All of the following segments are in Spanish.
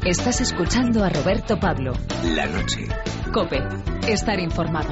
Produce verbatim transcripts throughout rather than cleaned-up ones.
Estás escuchando a Roberto Pablo. La noche. COPE. Estar informado.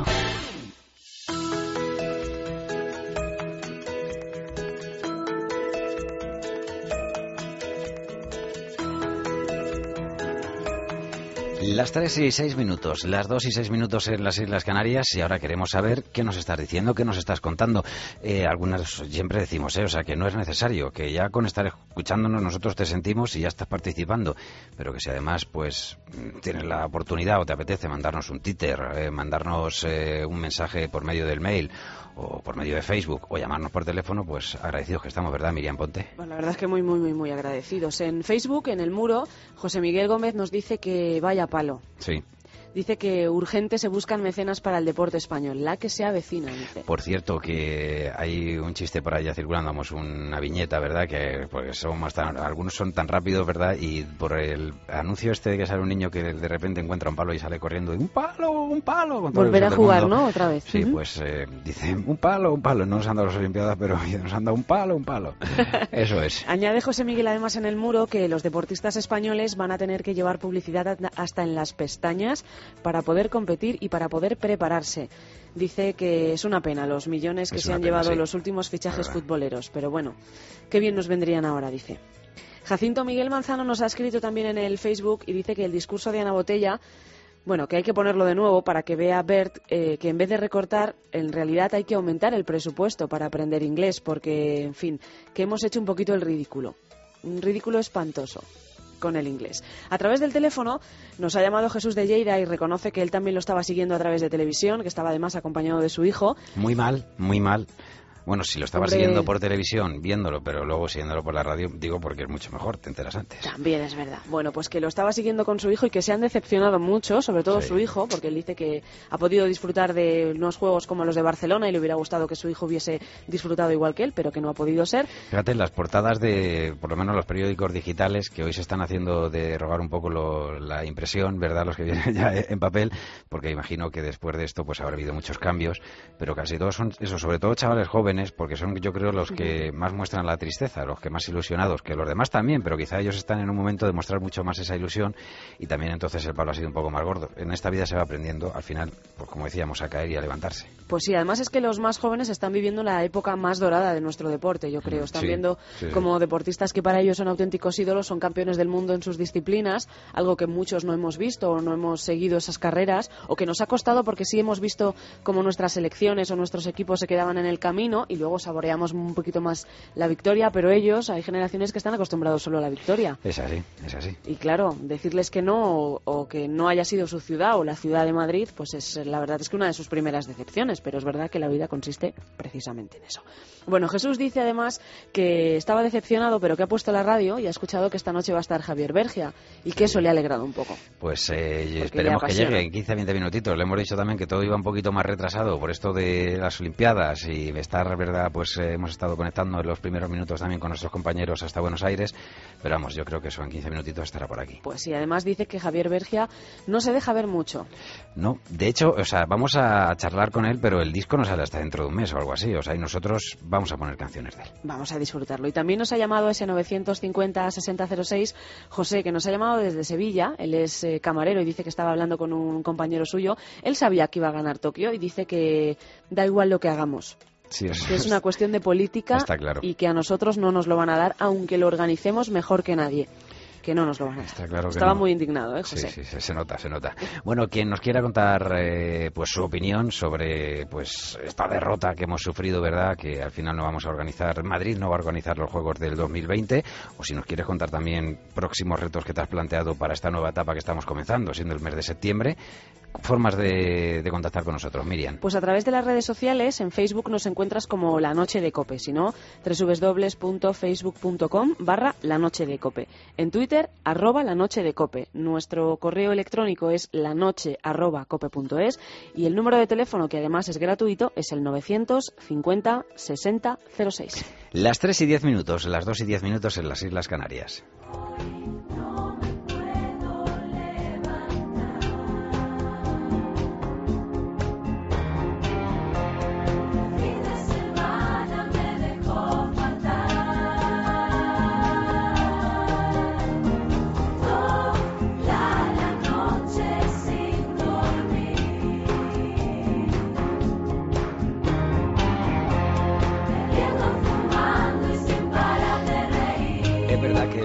Las tres y seis minutos, las dos y seis minutos en las Islas Canarias, y ahora queremos saber qué nos estás diciendo, qué nos estás contando. Eh, algunas siempre decimos, eh, o sea, que no es necesario, que ya con estar escuchándonos nosotros te sentimos y ya estás participando, pero que si además pues tienes la oportunidad o te apetece mandarnos un Twitter, eh, mandarnos eh, un mensaje por medio del mail o por medio de Facebook o llamarnos por teléfono, pues agradecidos que estamos, ¿verdad, Miriam Ponte? Bueno, la verdad es que muy, muy, muy, muy agradecidos. En Facebook, en el muro, José Miguel Gómez nos dice que vaya palo. Sí. Dice que urgente se buscan mecenas para el deporte español, la que se avecina, dice. Por cierto, que hay un chiste por allá circulando, vamos, una viñeta, ¿verdad? Que porque somos tan, algunos son tan rápidos, ¿verdad? Y por el anuncio este de que sale un niño que de repente encuentra un palo y sale corriendo, y ¡un palo, un palo! Con todo Volver a jugar, mundo. ¿no? Otra vez. Sí, uh-huh. Pues eh, dice, un palo, un palo. No nos han dado las Olimpiadas, pero nos han dado un palo, un palo. Eso es. Añade José Miguel además en el muro que los deportistas españoles van a tener que llevar publicidad hasta en las pestañas para poder competir y para poder prepararse. Dice que es una pena los millones que es se han pena, llevado sí. los últimos fichajes futboleros, pero bueno, qué bien nos vendrían ahora, dice. Jacinto Miguel Manzano nos ha escrito también en el Facebook y dice que el discurso de Ana Botella, bueno, que hay que ponerlo de nuevo para que vea Bert eh, que en vez de recortar, en realidad hay que aumentar el presupuesto para aprender inglés, porque, en fin, que hemos hecho un poquito el ridículo, un ridículo espantoso con el inglés. A través del teléfono nos ha llamado Jesús de Lleida y reconoce que él también lo estaba siguiendo a través de televisión, que estaba además acompañado de su hijo. Muy mal, muy mal. Bueno, si lo estabas Hombre... siguiendo por televisión, viéndolo, pero luego siguiéndolo por la radio, digo porque es mucho mejor, te enteras antes. También es verdad. Bueno, pues que lo estaba siguiendo con su hijo y que se han decepcionado mucho, sobre todo sí. su hijo, porque él dice que ha podido disfrutar de unos juegos como los de Barcelona y le hubiera gustado que su hijo hubiese disfrutado igual que él, pero que no ha podido ser. Fíjate, las portadas de, por lo menos los periódicos digitales, que hoy se están haciendo de robar un poco lo, la impresión, ¿verdad?, los que vienen ya en papel, porque imagino que después de esto pues habrá habido muchos cambios, pero casi todos son, eso, sobre todo chavales jóvenes, porque son, yo creo, los que más muestran la tristeza, los que más ilusionados, que los demás también, pero quizá ellos están en un momento de mostrar mucho más esa ilusión y también entonces el palo ha sido un poco más gordo. En esta vida se va aprendiendo, al final, pues como decíamos, a caer y a levantarse. Pues sí, además es que los más jóvenes están viviendo la época más dorada de nuestro deporte, yo creo. Están sí, viendo sí, como sí. deportistas que para ellos son auténticos ídolos, son campeones del mundo en sus disciplinas, algo que muchos no hemos visto o no hemos seguido esas carreras, o que nos ha costado porque sí hemos visto como nuestras selecciones o nuestros equipos se quedaban en el camino y luego saboreamos un poquito más la victoria, pero ellos, hay generaciones que están acostumbrados solo a la victoria. Es así, es así. Y claro, decirles que no o, o que no haya sido su ciudad o la ciudad de Madrid, pues es la verdad es que una de sus primeras decepciones, pero es verdad que la vida consiste precisamente en eso. Bueno, Jesús dice además que estaba decepcionado, pero que ha puesto la radio y ha escuchado que esta noche va a estar Javier Bergia y que eso le ha alegrado un poco. Pues eh, esperemos que llegue en quince a veinte minutitos. Le hemos dicho también que todo iba un poquito más retrasado por esto de las Olimpiadas y estar, verdad, pues eh, hemos estado conectando en los primeros minutos también con nuestros compañeros hasta Buenos Aires, pero vamos, yo creo que eso en quince minutitos estará por aquí. Pues sí, además dice que Javier Bergia no se deja ver mucho. No, de hecho, o sea, vamos a charlar con él, pero el disco no sale hasta dentro de un mes o algo así, o sea, y nosotros vamos a poner canciones de él. Vamos a disfrutarlo. Y también nos ha llamado ese novecientos cincuenta sesenta cero seis, José, que nos ha llamado desde Sevilla. Él es eh, camarero y dice que estaba hablando con un compañero suyo. Él sabía que iba a ganar Tokio y dice que da igual lo que hagamos. Sí, es, que es una cuestión de política está claro. Y que a nosotros no nos lo van a dar, aunque lo organicemos mejor que nadie. Que no nos lo van a dar. Está claro que Estaba no. Muy indignado, ¿eh, José? Sí, sí, se nota, se nota. Bueno, quien nos quiera contar eh, pues su opinión sobre pues esta derrota que hemos sufrido, ¿verdad? Que al final no vamos a organizar, Madrid no va a organizar los Juegos del dos mil veinte, o si nos quieres contar también próximos retos que te has planteado para esta nueva etapa que estamos comenzando, siendo el mes de septiembre, formas de, de contactar con nosotros, Miriam. Pues a través de las redes sociales, en Facebook nos encuentras como La Noche de Cope, si no, doble u doble u doble u punto facebook punto com barra La Noche de Cope. En Twitter, arroba La Noche de Cope. Nuestro correo electrónico es lanoche arroba cope punto es y el número de teléfono, que además es gratuito, es el novecientos cincuenta sesenta cero seis. Las tres y diez minutos, las dos y diez minutos en las Islas Canarias.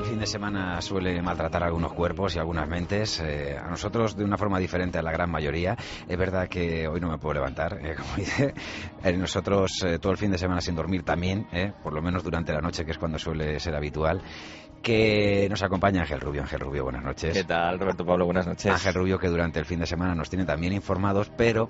El fin de semana suele maltratar algunos cuerpos y algunas mentes, eh, a nosotros de una forma diferente a la gran mayoría. Es verdad que hoy no me puedo levantar, eh, como dice, eh, nosotros eh, todo el fin de semana sin dormir también, eh, por lo menos durante la noche, que es cuando suele ser habitual. Que nos acompaña Ángel Rubio. Ángel Rubio, buenas noches. ¿Qué tal, Roberto Pablo? Buenas noches. Ángel Rubio, que durante el fin de semana nos tiene también informados, pero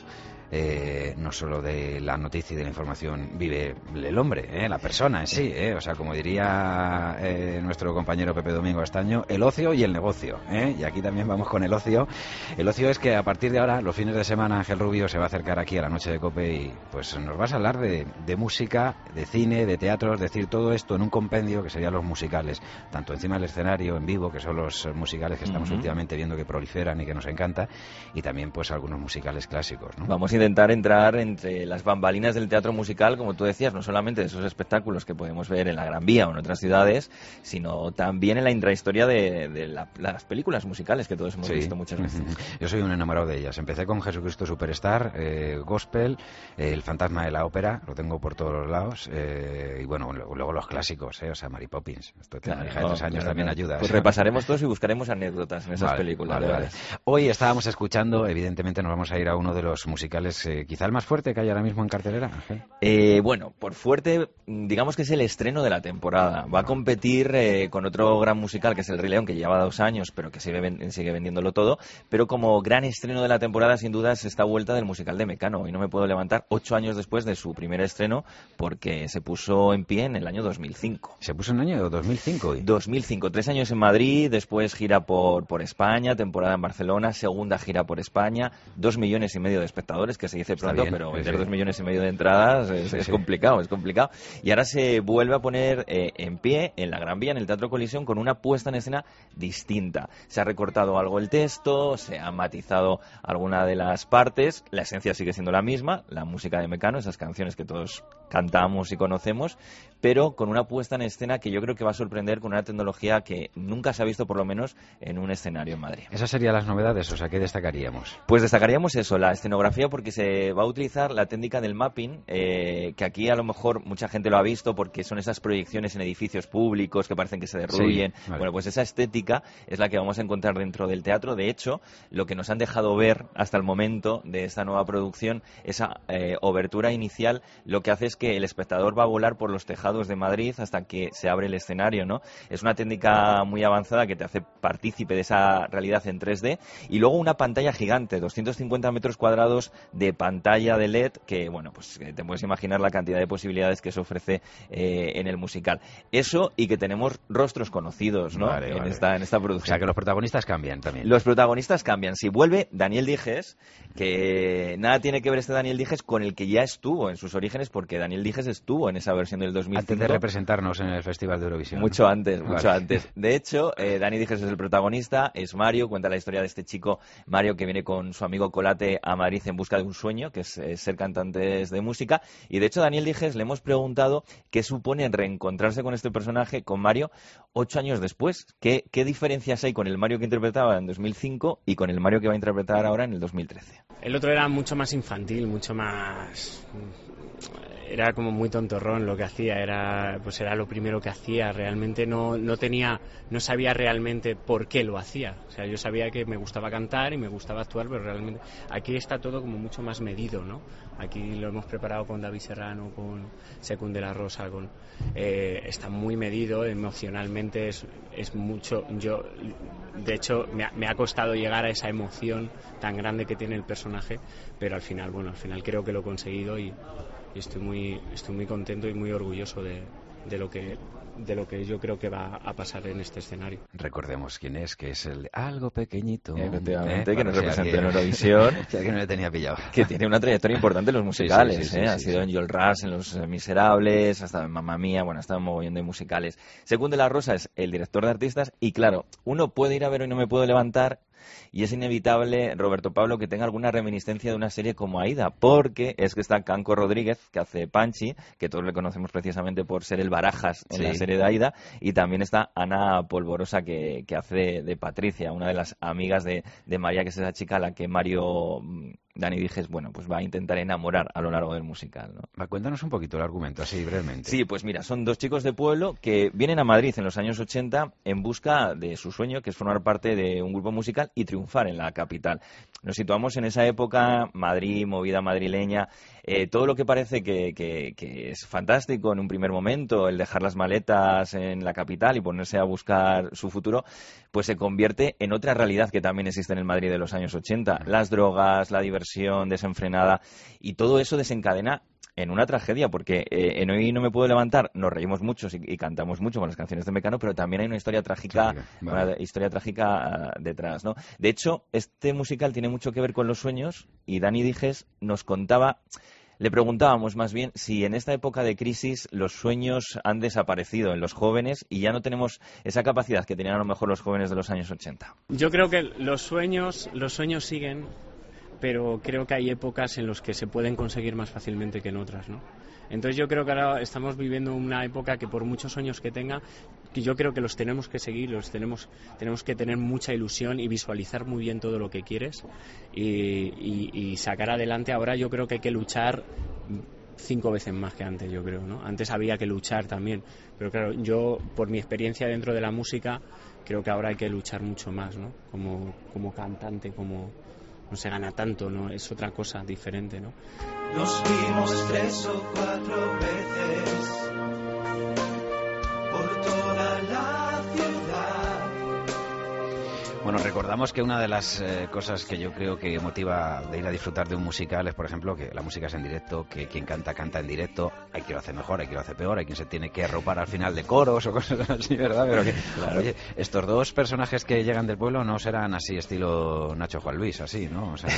eh, no solo de la noticia y de la información vive el hombre, eh, la persona en sí. Eh, o sea, como diría eh, nuestro compañero Pepe Domingo Astaño, el ocio y el negocio. Eh, y aquí también vamos con el ocio. El ocio es que a partir de ahora, los fines de semana, Ángel Rubio se va a acercar aquí a la Noche de Cope y pues nos vas a hablar de, de música, de cine, de teatro, es decir, todo esto en un compendio que serían los musicales, tanto encima del escenario, en vivo, que son los musicales que estamos uh-huh. últimamente viendo que proliferan y que nos encanta, y también pues algunos musicales clásicos, ¿no? Vamos a intentar entrar entre las bambalinas del teatro musical, como tú decías, no solamente de esos espectáculos que podemos ver en la Gran Vía o en otras ciudades, sino también en la intrahistoria de, de la, las películas musicales que todos hemos sí. visto muchas veces. Uh-huh. Yo soy un enamorado de ellas. Empecé con Jesucristo Superstar, eh, Gospel, eh, El Fantasma de la Ópera, lo tengo por todos los lados, eh, y bueno, luego los clásicos, eh, o sea, Mary Poppins. Esto tiene claro, una hija de tres años claro, también ayuda. Pues repasaremos todos y buscaremos anécdotas en esas vale, películas. Vale, vale. Hoy estábamos escuchando, evidentemente nos vamos a ir a uno de los musicales, eh, quizá el más fuerte que hay ahora mismo en cartelera. Eh, bueno, por fuerte, digamos que es el estreno de la temporada. Va a competir eh, con otro gran musical que es El Rey León, que lleva dos años, pero que sigue, sigue vendiéndolo todo. Pero como gran estreno de la temporada, sin duda, es esta vuelta del musical de Mecano. Y no me puedo levantar ocho años después de su primer estreno, porque se puso en pie en el año dos mil cinco. ¿Se puso en el año dos mil cinco? ¿Y? dos mil cinco, tres años en Madrid, después gira por, por España, temporada en Barcelona, segunda gira por España, dos millones y medio de espectadores, que se dice pronto, bien, pero vender sí. dos millones y medio de entradas es, sí, es sí. complicado, es complicado. Y ahora se vuelve a poner eh, en pie en la Gran Vía, en el Teatro Colisión, con una puesta en escena distinta. Se ha recortado algo el texto, se ha matizado alguna de las partes, la esencia sigue siendo la misma, la música de Mecano, esas canciones que todos cantamos y conocemos, pero con una puesta en escena que yo creo que va a sorprender, con una tecnología que nunca se ha visto, por lo menos, en un escenario en Madrid. Esas serían las novedades, o sea, ¿qué destacaríamos? Pues destacaríamos eso, la escenografía, porque se va a utilizar la técnica del mapping, eh, que aquí a lo mejor mucha gente lo ha visto, porque son esas proyecciones en edificios públicos que parecen que se derruyen. Sí, vale. Bueno, pues esa estética es la que vamos a encontrar dentro del teatro. De hecho, lo que nos han dejado ver hasta el momento de esta nueva producción, esa eh, obertura inicial, lo que hace es que el espectador va a volar por los tejados de Madrid hasta que se abre el escenario, ¿no? Es una técnica muy avanzada que te hace partícipe de esa realidad en tres D, y luego una pantalla gigante, doscientos cincuenta metros cuadrados de pantalla de L E D, que bueno, pues te puedes imaginar la cantidad de posibilidades que se ofrece eh, en el musical. Eso, y que tenemos rostros conocidos, ¿no? Vale, en, vale. Esta, en esta producción. O sea, que los protagonistas cambian también. Los protagonistas cambian. Si vuelve Daniel Dijes, que nada tiene que ver este Daniel Dijes con el que ya estuvo en sus orígenes, porque Daniel Dijes estuvo en esa versión del dos mil cinco. Antes de representarnos en el Festival de Eurovisión. Mucho antes, vale. mucho antes. De hecho, eh, Dani Dijes es el protagonista, es Mario, cuenta la historia de este chico, Mario, que viene con su amigo Colate a Madrid en busca de un sueño, que es, es ser cantantes de música. Y de hecho, Daniel Dijes le hemos preguntado qué supone reencontrarse con este personaje, con Mario, ocho años después. ¿Qué, qué diferencias hay con el Mario que interpretaba en dos mil cinco y con el Mario que va a interpretar ahora en el dos mil trece? El otro era mucho más infantil, mucho más... Era como muy tontorrón lo que hacía, era pues era lo primero que hacía, realmente no, no tenía, no sabía realmente por qué lo hacía. O sea, yo sabía que me gustaba cantar y me gustaba actuar, pero realmente aquí está todo como mucho más medido, ¿no? Aquí lo hemos preparado con David Serrano, con Secund de la Rosa, con eh, está muy medido, emocionalmente es, es mucho. Yo, de hecho, me ha, me ha costado llegar a esa emoción tan grande que tiene el personaje, pero al final, bueno, al final creo que lo he conseguido y y estoy muy estoy muy contento y muy orgulloso de, de lo que de lo que yo creo que va a pasar en este escenario. Recordemos quién es, que es el algo pequeñito, efectivamente, ¿eh? que nos representa en Eurovisión, que no le tenía pillado, que tiene una trayectoria importante en los musicales, sí, sí, sí, ¿eh? sí, ha sí, sido sí. en Joel Rush, en Los Miserables, hasta en Mamma Mía, bueno, ha estado en mogollón de musicales. Secund de la Rosa es el director de artistas y claro, uno puede ir a ver Hoy no me puedo levantar y es inevitable, Roberto Pablo, que tenga alguna reminiscencia de una serie como Aida, porque es que está Canco Rodríguez, que hace Panchi, que todos le conocemos precisamente por ser el Barajas en sí. la serie de Aida, y también está Ana Polvorosa, que, que hace de, de Patricia, una de las amigas de, de María, que es esa chica a la que Mario Dani Dijes, bueno, pues va a intentar enamorar a lo largo del musical, ¿no? Va, cuéntanos un poquito el argumento, así brevemente. Sí, pues mira, son dos chicos de pueblo que vienen a Madrid en los años ochenta en busca de su sueño, que es formar parte de un grupo musical y triunfar en la capital. Nos situamos en esa época, Madrid, movida madrileña, eh, todo lo que parece que, que, que es fantástico en un primer momento, el dejar las maletas en la capital y ponerse a buscar su futuro, pues se convierte en otra realidad que también existe en el Madrid de los años ochenta. Las drogas, la diversión desenfrenada, y todo eso desencadena en una tragedia, porque eh, en Hoy no me puedo levantar nos reímos mucho y, y cantamos mucho con las canciones de Mecano, pero también hay una historia trágica, vale. una historia trágica uh, detrás, ¿no? De hecho, este musical tiene mucho que ver con los sueños, y Dani Dijes nos contaba, le preguntábamos más bien si en esta época de crisis los sueños han desaparecido en los jóvenes y ya no tenemos esa capacidad que tenían a lo mejor los jóvenes de los años ochenta. Yo creo que los sueños, los sueños siguen, pero creo que hay épocas en las que se pueden conseguir más fácilmente que en otras, ¿no? Entonces yo creo que ahora estamos viviendo una época que por muchos sueños que tenga, que yo creo que los tenemos que seguir, los tenemos, tenemos que tener mucha ilusión y visualizar muy bien todo lo que quieres y, y, y sacar adelante. Ahora yo creo que hay que luchar cinco veces más que antes, yo creo, ¿no? Antes había que luchar también, pero claro, yo por mi experiencia dentro de la música creo que ahora hay que luchar mucho más, ¿no? Como, como cantante, como... no se gana tanto, ¿no? Es otra cosa diferente, ¿no? Nos vimos tres o cuatro veces por toda la ciudad. Bueno, recordamos que una de las eh, cosas que yo creo que motiva de ir a disfrutar de un musical es, por ejemplo, que la música es en directo, que quien canta, canta en directo. Hay quien lo hace mejor, hay quien lo hace peor, hay quien se tiene que arropar al final de coros o cosas así, ¿verdad? Pero que, claro. Oye, estos dos personajes que llegan del pueblo no serán así estilo Nacho Juan Luis, así, ¿no? O sea...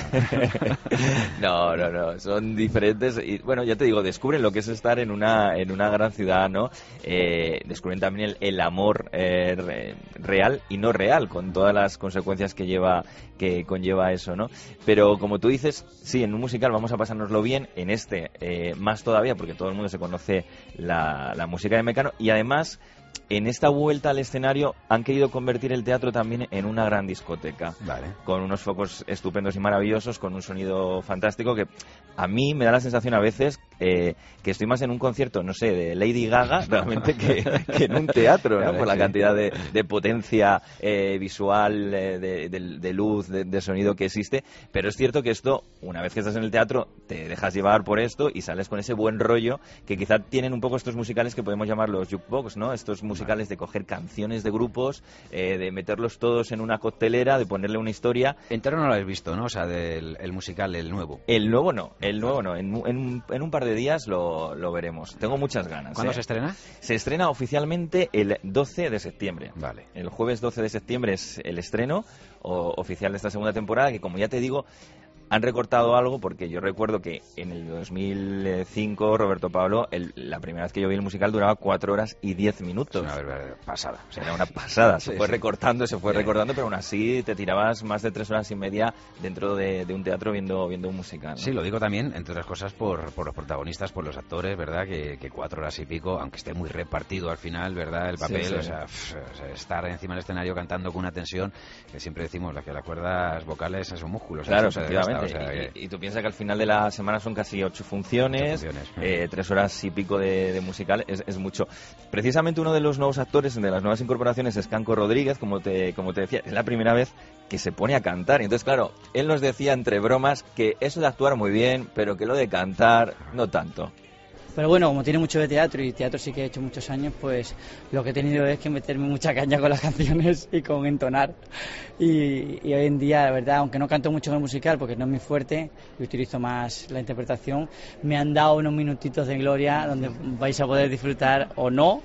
no, no, no, son diferentes y, bueno, ya te digo, descubren lo que es estar en una en una gran ciudad, ¿no? Eh, descubren también el, el amor eh, re, real y no real, con todas las consecuencias que lleva que conlleva eso, ¿no? Pero como tú dices, sí, en un musical vamos a pasárnoslo bien, en este eh, más todavía, porque todo el mundo se conoce la, la música de Mecano, y además en esta vuelta al escenario han querido convertir el teatro también en una gran discoteca, vale, con unos focos estupendos y maravillosos, con un sonido fantástico que a mí me da la sensación a veces eh, que estoy más en un concierto, no sé, de Lady Gaga realmente que, que en un teatro, ¿no? Por la cantidad de, de potencia eh, visual, eh, de, de, de luz, de, de sonido que existe. Pero es cierto que esto, una vez que estás en el teatro, te dejas llevar por esto y sales con ese buen rollo que quizá tienen un poco estos musicales que podemos llamar los jukebox, ¿no? Estos musicales de coger canciones de grupos, eh, de meterlos todos en una coctelera, de ponerle una historia. Entero no lo habéis visto, ¿no? O sea, del el musical, el nuevo. El nuevo no, el nuevo no. En, en, en un par de días lo, lo veremos. Tengo muchas ganas. ¿Cuándo ¿eh? se estrena? Se estrena oficialmente el doce de septiembre. Vale. El jueves doce de septiembre es el estreno o, oficial de esta segunda temporada, que como ya te digo, han recortado algo porque yo recuerdo que en el dos mil cinco, Roberto Pablo, el, la primera vez que yo vi el musical duraba cuatro horas y diez minutos. Es una verdadera pasada. O sea, era una pasada. Se sí, fue sí. recortando, se fue Bien. recortando, pero aún así te tirabas más de tres horas y media dentro de, de un teatro viendo, viendo un musical, ¿no? Sí, lo digo también, entre otras cosas, por, por los protagonistas, por los actores, ¿verdad? Que, que cuatro horas y pico, aunque esté muy repartido al final, ¿verdad? El papel, sí, sí. O, sea, pff, o sea, estar encima del escenario cantando con una tensión, que siempre decimos, que las cuerdas vocales son músculos. Claro, eso, efectivamente. O sea, que... y, y tú piensas que al final de la semana son casi ocho funciones, ocho funciones eh, tres horas y pico de, de musical, es, es mucho. Precisamente uno de los nuevos actores, de las nuevas incorporaciones, es Canco Rodríguez, como te, como te decía, es la primera vez que se pone a cantar. Y entonces, claro, él nos decía entre bromas que eso de actuar muy bien, pero que lo de cantar no tanto. Pero bueno, como tiene mucho de teatro y teatro sí que he hecho muchos años, pues lo que he tenido es que meterme mucha caña con las canciones y con entonar. Y, y hoy en día, la verdad, aunque no canto mucho en el musical porque no es muy fuerte y utilizo más la interpretación, me han dado unos minutitos de gloria donde vais a poder disfrutar o no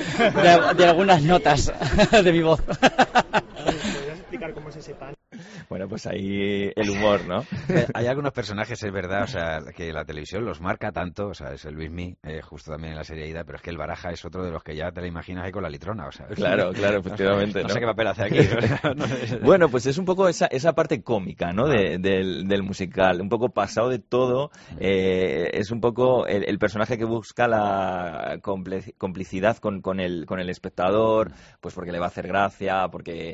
de, de algunas notas de mi voz. ¿Podrías explicar cómo es ese pan? Bueno, pues ahí el humor, ¿no? Eh, hay algunos personajes, es verdad, o sea, que la televisión los marca tanto, o sea, es el Luismi, eh, justo también en la serie Aida, pero es que el Baraja es otro de los que ya te la imaginas ahí con la litrona, o sea. Claro, claro, efectivamente. No, ¿no? sé qué papel hace aquí. Bueno, pues es un poco esa, esa parte cómica, ¿no? De, del, del musical, un poco pasado de todo, eh, es un poco el, el personaje que busca la complicidad con, con, el, con el espectador, pues porque le va a hacer gracia, porque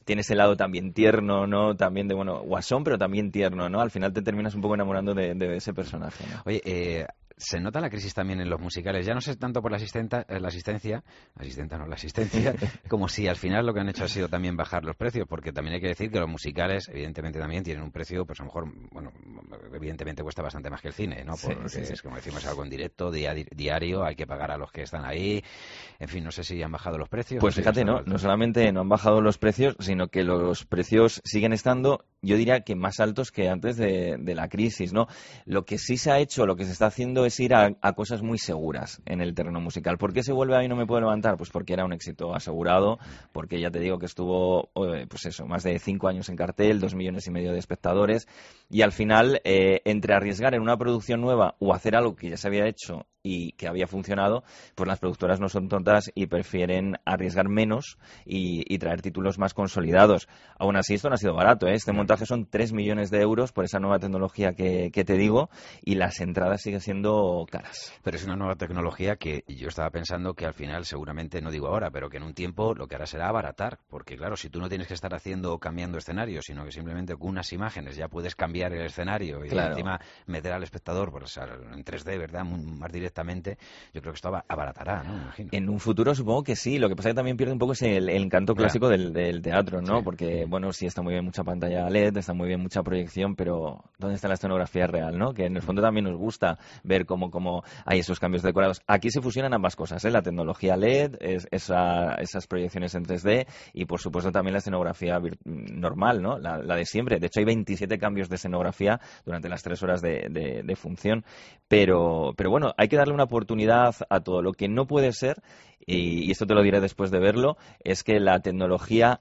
tiene ese lado también tierno, ¿no? También de, bueno, guasón, pero también tierno, ¿no? Al final te terminas un poco enamorando de, de ese personaje, ¿no? Oye, eh... se nota la crisis también en los musicales, ya no sé tanto por la, asistenta, la asistencia, asistenta no, la asistencia, como si al final lo que han hecho ha sido también bajar los precios, porque también hay que decir que los musicales evidentemente también tienen un precio, pues a lo mejor, bueno, evidentemente cuesta bastante más que el cine, ¿no? Porque sí, sí, sí. es como decimos, algo en directo, día, diario, hay que pagar a los que están ahí, en fin, no sé si han bajado los precios. Pues fíjate, no, no solamente no han bajado los precios, sino que los precios siguen estando, yo diría que más altos que antes de, de la crisis, ¿no? Lo que sí se ha hecho, lo que se está haciendo es ir a, a cosas muy seguras en el terreno musical. ¿Por qué se vuelve a mí no me puedo levantar? Pues porque era un éxito asegurado, porque ya te digo que estuvo, pues eso, más de cinco años en cartel, dos millones y medio de espectadores, y al final, eh, entre arriesgar en una producción nueva o hacer algo que ya se había hecho y que había funcionado, pues las productoras no son tontas y prefieren arriesgar menos y, y traer títulos más consolidados. Aún así, esto no ha sido barato, ¿eh? Este montaje son tres millones de euros por esa nueva tecnología que, que te digo, y las entradas siguen siendo caras. Pero es una nueva tecnología que yo estaba pensando que al final, seguramente, no digo ahora, pero que en un tiempo lo que hará será abaratar, porque claro, si tú no tienes que estar haciendo o cambiando escenarios, sino que simplemente con unas imágenes ya puedes cambiar el escenario y claro, encima meter al espectador pues, en tres D, ¿verdad?, más directamente, yo creo que esto abaratará, ¿no? Me imagino. En un futuro supongo que sí, lo que pasa es que también pierde un poco ese, el, el encanto clásico del, del teatro, ¿no? Sí. Porque, bueno, sí está muy bien mucha pantalla L E D, está muy bien mucha proyección, pero ¿dónde está la escenografía real, no? Que en el fondo también nos gusta ver cómo, cómo hay esos cambios decorados. Aquí se fusionan ambas cosas, ¿eh? La tecnología L E D, es, esa, esas proyecciones en tres D y, por supuesto, también la escenografía normal, ¿no? La, la de siempre. De hecho, hay veintisiete cambios de escenografía durante las tres horas de, de, de función. Pero, pero bueno, hay que darle una oportunidad a todo. Lo que no puede ser, y, y esto te lo diré después de verlo, es que la tecnología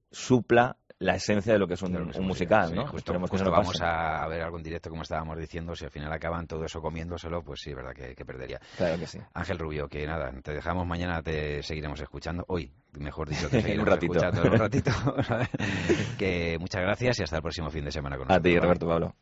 supla la esencia de lo que es un, un musical, musical, ¿no? Sí, justo, Esperemos justo que no vamos a, a ver algo en directo, como estábamos diciendo, si al final acaban todo eso comiéndoselo, pues sí, es verdad que, que perdería. Claro que sí. Ángel Rubio, que nada, te dejamos, mañana te seguiremos escuchando, hoy, mejor dicho, te seguiremos un ratito. escuchando en un ratito. Que muchas gracias y hasta el próximo fin de semana con nosotros. A ti, Roberto Pablo.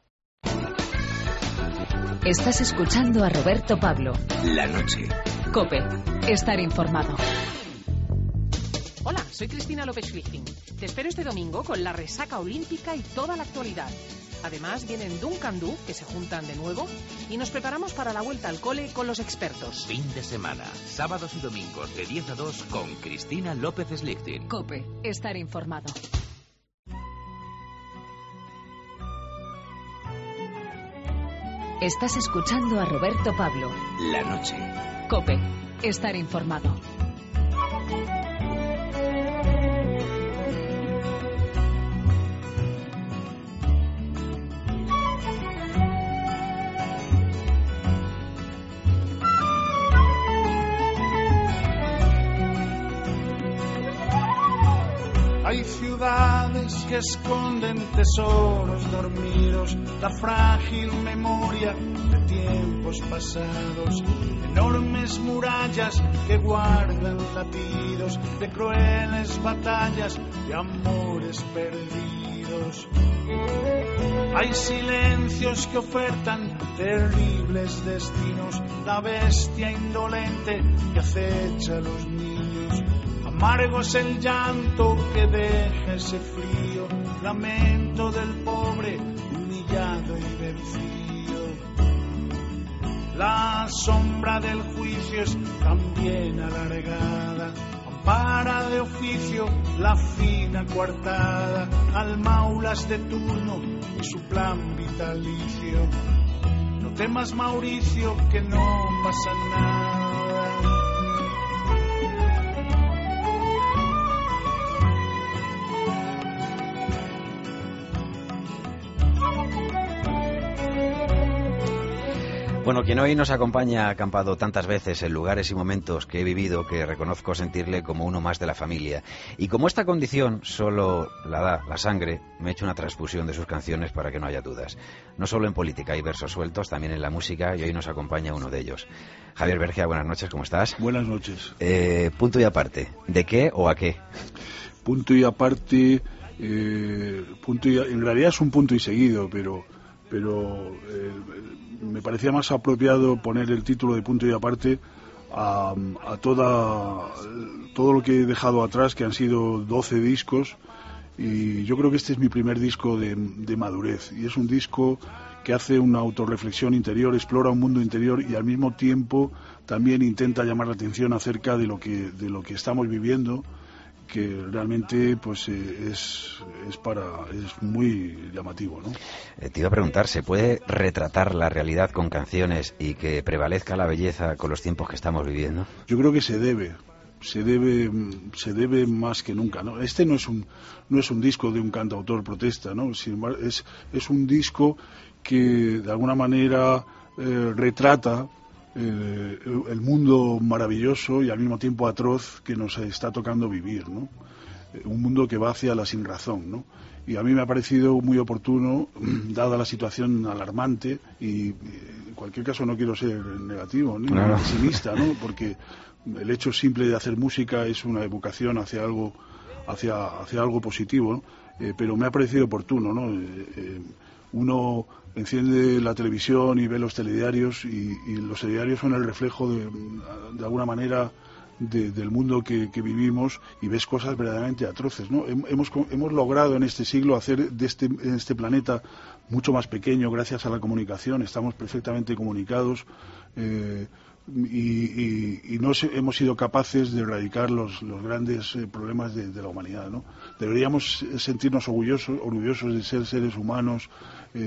Estás escuchando a Roberto Pablo. La noche. COPE. Estar informado. Hola, soy Cristina López-Schlichting. Te espero este domingo con la resaca olímpica y toda la actualidad. Además, vienen Duncan Du, que se juntan de nuevo, y nos preparamos para la vuelta al cole con los expertos. Fin de semana, sábados y domingos de diez a dos con Cristina López-Schlichting. COPE. Estar informado. Estás escuchando a Roberto Pablo. La noche. COPE. Estar informado. Hay ciudades que esconden tesoros dormidos, la frágil memoria de tiempos pasados, enormes murallas que guardan latidos de crueles batallas, de amores perdidos. Hay silencios que ofertan terribles destinos, la bestia indolente que acecha a los niños. Amargo es el llanto que deja ese frío, lamento del pobre humillado y vencido. La sombra del juicio es también alargada, ampara de oficio la fina coartada, al maulas de turno y su plan vitalicio. No temas, Mauricio, que no pasa nada. Bueno, quien hoy nos acompaña ha acampado tantas veces en lugares y momentos que he vivido que reconozco sentirle como uno más de la familia. Y como esta condición solo la da la sangre, me he hecho una transfusión de sus canciones para que no haya dudas. No solo en política hay versos sueltos, también en la música, y hoy nos acompaña uno de ellos. Javier Bergia, buenas noches, ¿cómo estás? Buenas noches. Eh, punto y aparte, ¿de qué o a qué? Punto y aparte, eh, punto y, en realidad es un punto y seguido, pero... pero eh, me parecía más apropiado poner el título de punto y aparte a, a toda todo lo que he dejado atrás, que han sido doce discos, y yo creo que este es mi primer disco de, de madurez, y es un disco que hace una autorreflexión interior, explora un mundo interior y al mismo tiempo también intenta llamar la atención acerca de lo que, de lo que estamos viviendo, que realmente pues eh, es, es para es muy llamativo, ¿no? Eh, te iba a preguntar, ¿se puede retratar la realidad con canciones y que prevalezca la belleza con los tiempos que estamos viviendo? Yo creo que se debe. se debe se debe más que nunca, ¿no? Este no es un no es un disco de un cantautor protesta, ¿no? Sin embargo, es es un disco que de alguna manera eh, retrata eh, el mundo maravilloso y al mismo tiempo atroz que nos está tocando vivir, ¿no? Un mundo que va hacia la sinrazón, ¿no? Y a mí me ha parecido muy oportuno, dada la situación alarmante, y en cualquier caso no quiero ser negativo ni claro. pesimista, ¿no? Porque el hecho simple de hacer música es una evocación hacia algo hacia hacia algo positivo, ¿no? Eh, pero me ha parecido oportuno, ¿no? Eh, eh, uno enciende la televisión y ve los telediarios y, y los telediarios son el reflejo de, de alguna manera de, del mundo que, que vivimos, y ves cosas verdaderamente atroces, ¿no? Hemos, hemos logrado en este siglo hacer de este, en este planeta mucho más pequeño gracias a la comunicación, estamos perfectamente comunicados, eh, y, y, y no hemos sido capaces de erradicar los, los grandes eh, problemas de, de la humanidad, ¿no? Deberíamos sentirnos orgullosos, orgullosos de ser seres humanos, eh,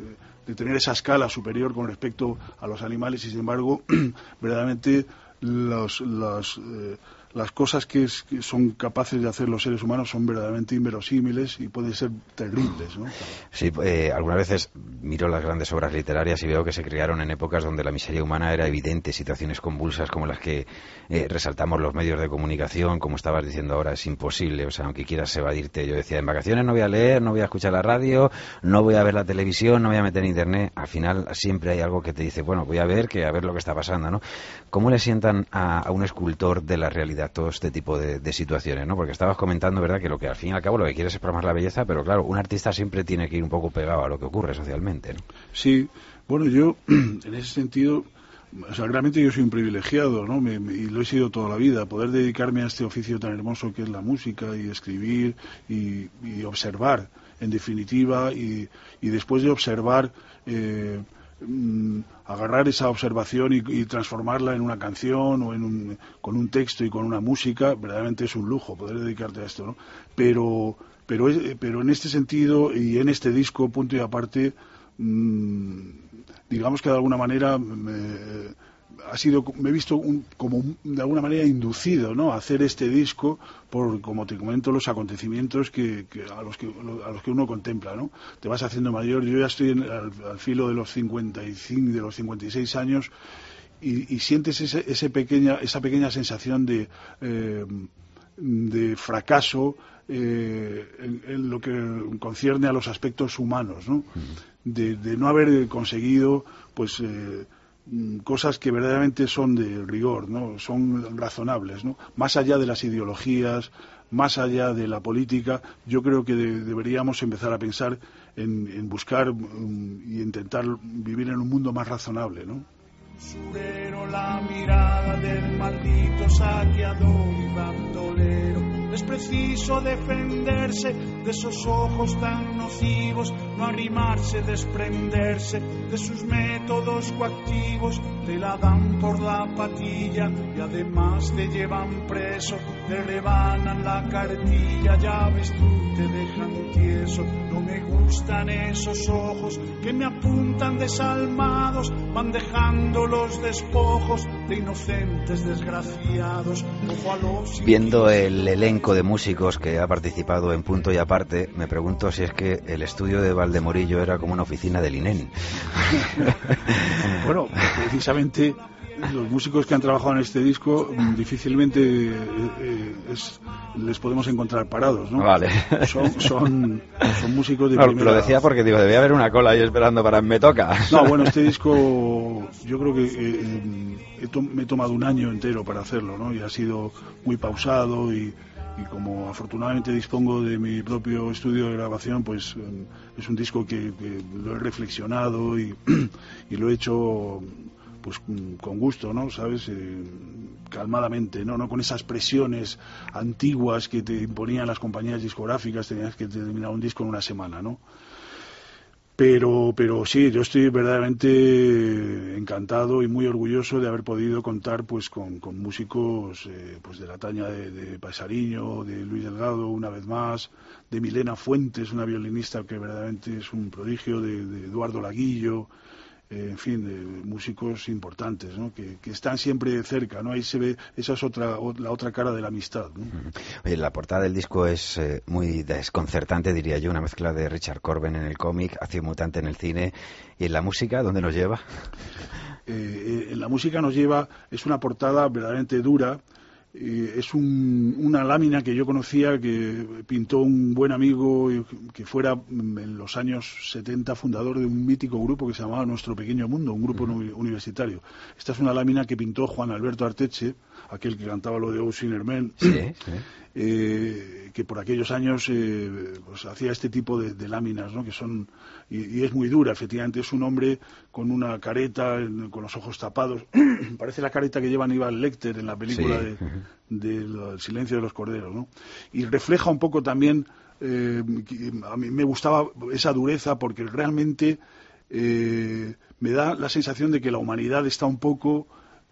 de tener esa escala superior con respecto a los animales, y sin embargo verdaderamente los, los, eh, las cosas que, es, que son capaces de hacer los seres humanos son verdaderamente inverosímiles y pueden ser terribles, ¿no? Sí, eh, algunas veces miro las grandes obras literarias y veo que se crearon en épocas donde la miseria humana era evidente, situaciones convulsas como las que eh, resaltamos los medios de comunicación, como estabas diciendo ahora, es imposible, o sea, aunque quieras evadirte. Yo decía, en vacaciones no voy a leer, no voy a escuchar la radio, no voy a ver la televisión, no voy a meter en internet. Al final siempre hay algo que te dice, bueno, voy a ver que a ver lo que está pasando, ¿no? ¿Cómo le sientan a, a un escultor de la realidad todo este tipo de, de situaciones, ¿no? Porque estabas comentando, ¿verdad?, que lo que al fin y al cabo lo que quieres es plasmar la belleza, pero claro, un artista siempre tiene que ir un poco pegado a lo que ocurre socialmente, ¿no? Sí, bueno, yo en ese sentido, o sea, realmente yo soy un privilegiado, ¿no? Me, me, y lo he sido toda la vida, poder dedicarme a este oficio tan hermoso que es la música, y escribir y, y observar, en definitiva, y, y después de observar, eh, agarrar esa observación y, y transformarla en una canción o en un, con un texto y con una música, verdaderamente es un lujo poder dedicarte a esto, ¿no? Pero, pero, pero en este sentido y en este disco, punto y aparte, mmm, digamos que de alguna manera me, ha sido, me he visto un, como un, de alguna manera inducido, ¿no?, a hacer este disco por, como te comento, los acontecimientos que, que a los que a los que uno contempla, ¿no? Te vas haciendo mayor. Yo ya estoy en, al, al filo de los cincuenta y cinco, de los cincuenta y seis años, y, y sientes ese, ese pequeña, esa pequeña sensación de eh, de fracaso eh, en, en lo que concierne a los aspectos humanos, ¿no? De, de no haber conseguido, pues eh, cosas que verdaderamente son de rigor, ¿no? Son razonables, ¿no? Más allá de las ideologías, más allá de la política, yo creo que de, deberíamos empezar a pensar en, en buscar um, y intentar vivir en un mundo más razonable, ¿no? Usurero, la mirada del maldito saqueador y bandolero. Es preciso defenderse de esos ojos tan nocivos, no arrimarse, desprenderse de sus métodos coactivos. Te la dan por la patilla y además te llevan preso, te rebanan la cartilla, ya ves tú, te dejan tieso. No me gustan esos ojos que me apuntan desalmados, van dejando los despojos de inocentes desgraciados. Ojo a los... Viendo el elenco de músicos que ha participado en Punto y Aparte, me pregunto si es que el estudio de Valdemorillo era como una oficina del I N E M. Bueno, precisamente los músicos que han trabajado en este disco difícilmente eh, es, les podemos encontrar parados, ¿no? Vale. Son, son, son músicos de no, primera... Lo decía porque digo, debía haber una cola ahí esperando para Me Toca. No, bueno, este disco yo creo que eh, he to- me he tomado un año entero para hacerlo, ¿no? Y ha sido muy pausado y, y como afortunadamente dispongo de mi propio estudio de grabación, pues eh, es un disco que, que lo he reflexionado y, y lo he hecho pues con gusto, ¿no? ¿Sabes? Eh, calmadamente, ¿no? No con esas presiones antiguas que te imponían las compañías discográficas, tenías que terminar un disco en una semana, ¿no? Pero, pero sí, yo estoy verdaderamente encantado y muy orgulloso de haber podido contar pues con, con músicos eh, pues de la talla de, de Pasariño, de Luis Delgado, una vez más, de Milena Fuentes, una violinista que verdaderamente es un prodigio, de, de Eduardo Laguillo, eh, en fin, de músicos importantes, ¿no? Que, que están siempre cerca, ¿no? Ahí se ve, esa es otra, la otra cara de la amistad, ¿no? Oye, la portada del disco es eh, muy desconcertante, diría yo, una mezcla de Richard Corben en el cómic, Acción Mutante en el cine, y en la música, ¿dónde nos lleva? Eh, en la música nos lleva, es una portada verdaderamente dura. Eh, es un, una lámina que yo conocía que pintó un buen amigo que fuera en los años setenta fundador de un mítico grupo que se llamaba Nuestro Pequeño Mundo, un grupo uh-huh. universitario. Esta es una lámina que pintó Juan Alberto Arteche, aquel que cantaba lo de Oh Sinner Man, sí, sí. Eh, que por aquellos años eh, pues hacía este tipo de, de láminas, ¿no? Que son y, y es muy dura, efectivamente. Es un hombre con una careta, con los ojos tapados. Parece la careta que lleva Aníbal Lecter en la película sí. de, de El silencio de los corderos, ¿no? Y refleja un poco también, eh, a mí me gustaba esa dureza porque realmente eh, me da la sensación de que la humanidad está un poco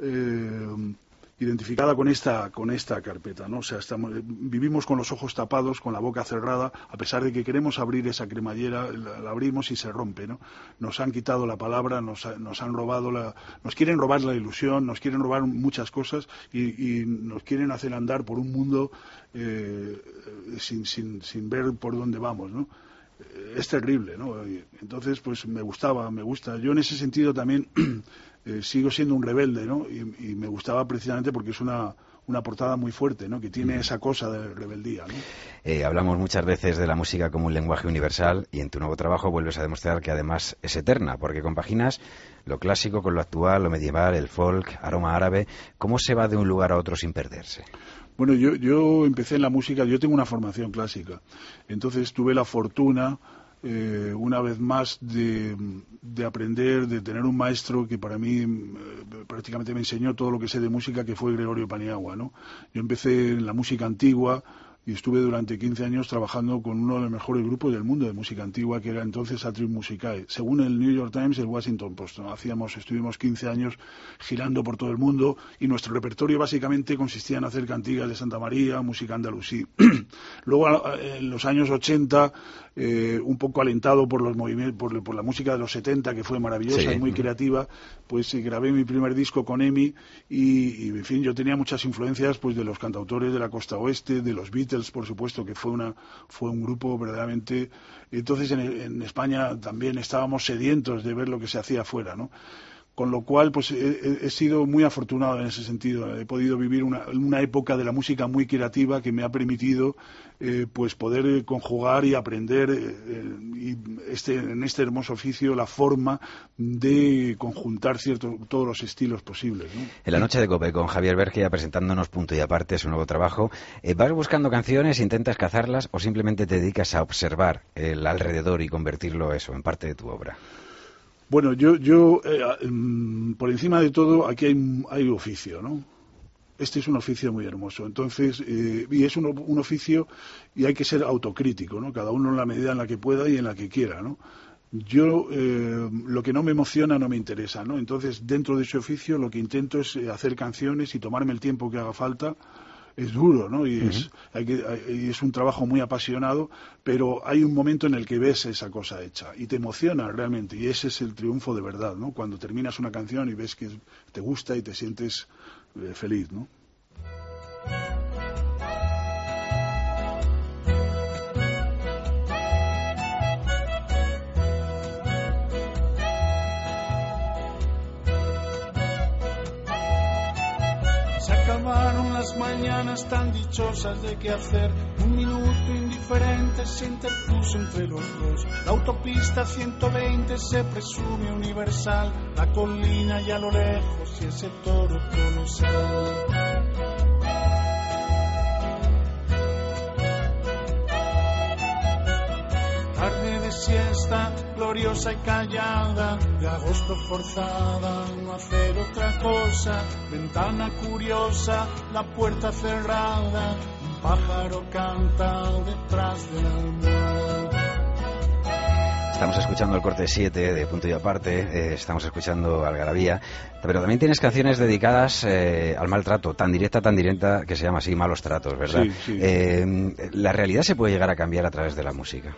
eh, identificada con esta con esta carpeta, ¿no? O sea, estamos, vivimos con los ojos tapados, con la boca cerrada, a pesar de que queremos abrir esa cremallera, la, la abrimos y se rompe, ¿no? Nos han quitado la palabra, nos, nos han robado la, nos quieren robar la ilusión, nos quieren robar muchas cosas y, y nos quieren hacer andar por un mundo eh, sin, sin, sin ver por dónde vamos, ¿no? Es terrible, ¿no? Entonces, pues me gustaba, me gusta. Yo en ese sentido también eh, sigo siendo un rebelde, ¿no? Y, y me gustaba precisamente porque es una, una portada muy fuerte, ¿no? Que tiene esa cosa de rebeldía, ¿no? Eh, hablamos muchas veces de la música como un lenguaje universal y en tu nuevo trabajo vuelves a demostrar que además es eterna, porque compaginas lo clásico con lo actual, lo medieval, el folk, aroma árabe. ¿Cómo se va de un lugar a otro sin perderse? Bueno, yo, yo empecé en la música, yo tengo una formación clásica, entonces tuve la fortuna, eh, una vez más, de, de aprender, de tener un maestro que para mí eh, prácticamente me enseñó todo lo que sé de música, que fue Gregorio Paniagua, ¿no? Yo empecé en la música antigua y estuve durante quince años trabajando con uno de los mejores grupos del mundo de música antigua, que era entonces Atrium Musicae. Según el New York Times, el Washington Post, ¿no? Hacíamos, estuvimos quince años girando por todo el mundo y nuestro repertorio básicamente consistía en hacer cantigas de Santa María, música andalusí. Luego, en los años ochenta, eh, un poco alentado por los movimientos, por, por la música de los setenta, que fue maravillosa sí. y muy creativa, pues eh, grabé mi primer disco con Emi y, y, en fin, yo tenía muchas influencias pues de los cantautores de la costa oeste, de los Beatles, por supuesto, que fue una fue un grupo verdaderamente. Entonces en, en España también estábamos sedientos de ver lo que se hacía afuera, ¿no? Con lo cual, pues he, he sido muy afortunado en ese sentido. He podido vivir una, una época de la música muy creativa que me ha permitido eh, pues poder conjugar y aprender eh, y este, en este hermoso oficio la forma de conjuntar cierto, todos los estilos posibles, ¿no? En la noche de COPE con Javier Bergia presentándonos Punto y Aparte, su nuevo trabajo, eh, ¿vas buscando canciones, intentas cazarlas o simplemente te dedicas a observar el alrededor y convertirlo eso en parte de tu obra? Bueno, yo, yo eh, por encima de todo, aquí hay, hay oficio, ¿no? Este es un oficio muy hermoso. Entonces, eh, y es un, un oficio y hay que ser autocrítico, ¿no? Cada uno en la medida en la que pueda y en la que quiera, ¿no? Yo, eh, lo que no me emociona no me interesa, ¿no? Entonces, dentro de ese oficio, lo que intento es hacer canciones y tomarme el tiempo que haga falta. Es duro, ¿no? Y, uh-huh. es, hay que, hay, es un trabajo muy apasionado, pero hay un momento en el que ves esa cosa hecha y te emociona realmente, y ese es el triunfo de verdad, ¿no? Cuando terminas una canción y ves que te gusta y te sientes eh, feliz, ¿no? Acabaron las mañanas tan dichosas de qué hacer. Un minuto indiferente se interpuso entre los dos. La autopista ciento veinte se presume universal. La colina y a lo lejos y ese toro colosal. Tarde de siesta, gloria gloriosa y callada, de agosto forzada, no hacer otra cosa, ventana curiosa, la puerta cerrada, un pájaro canta detrás de la almohada. Estamos escuchando el corte siete de Punto y Aparte, eh, estamos escuchando Algarabía, pero también tienes canciones dedicadas eh, al maltrato, tan directa, tan directa, que se llama así, Malos Tratos, ¿verdad? Sí, sí. Eh, ¿La realidad se puede llegar a cambiar a través de la música?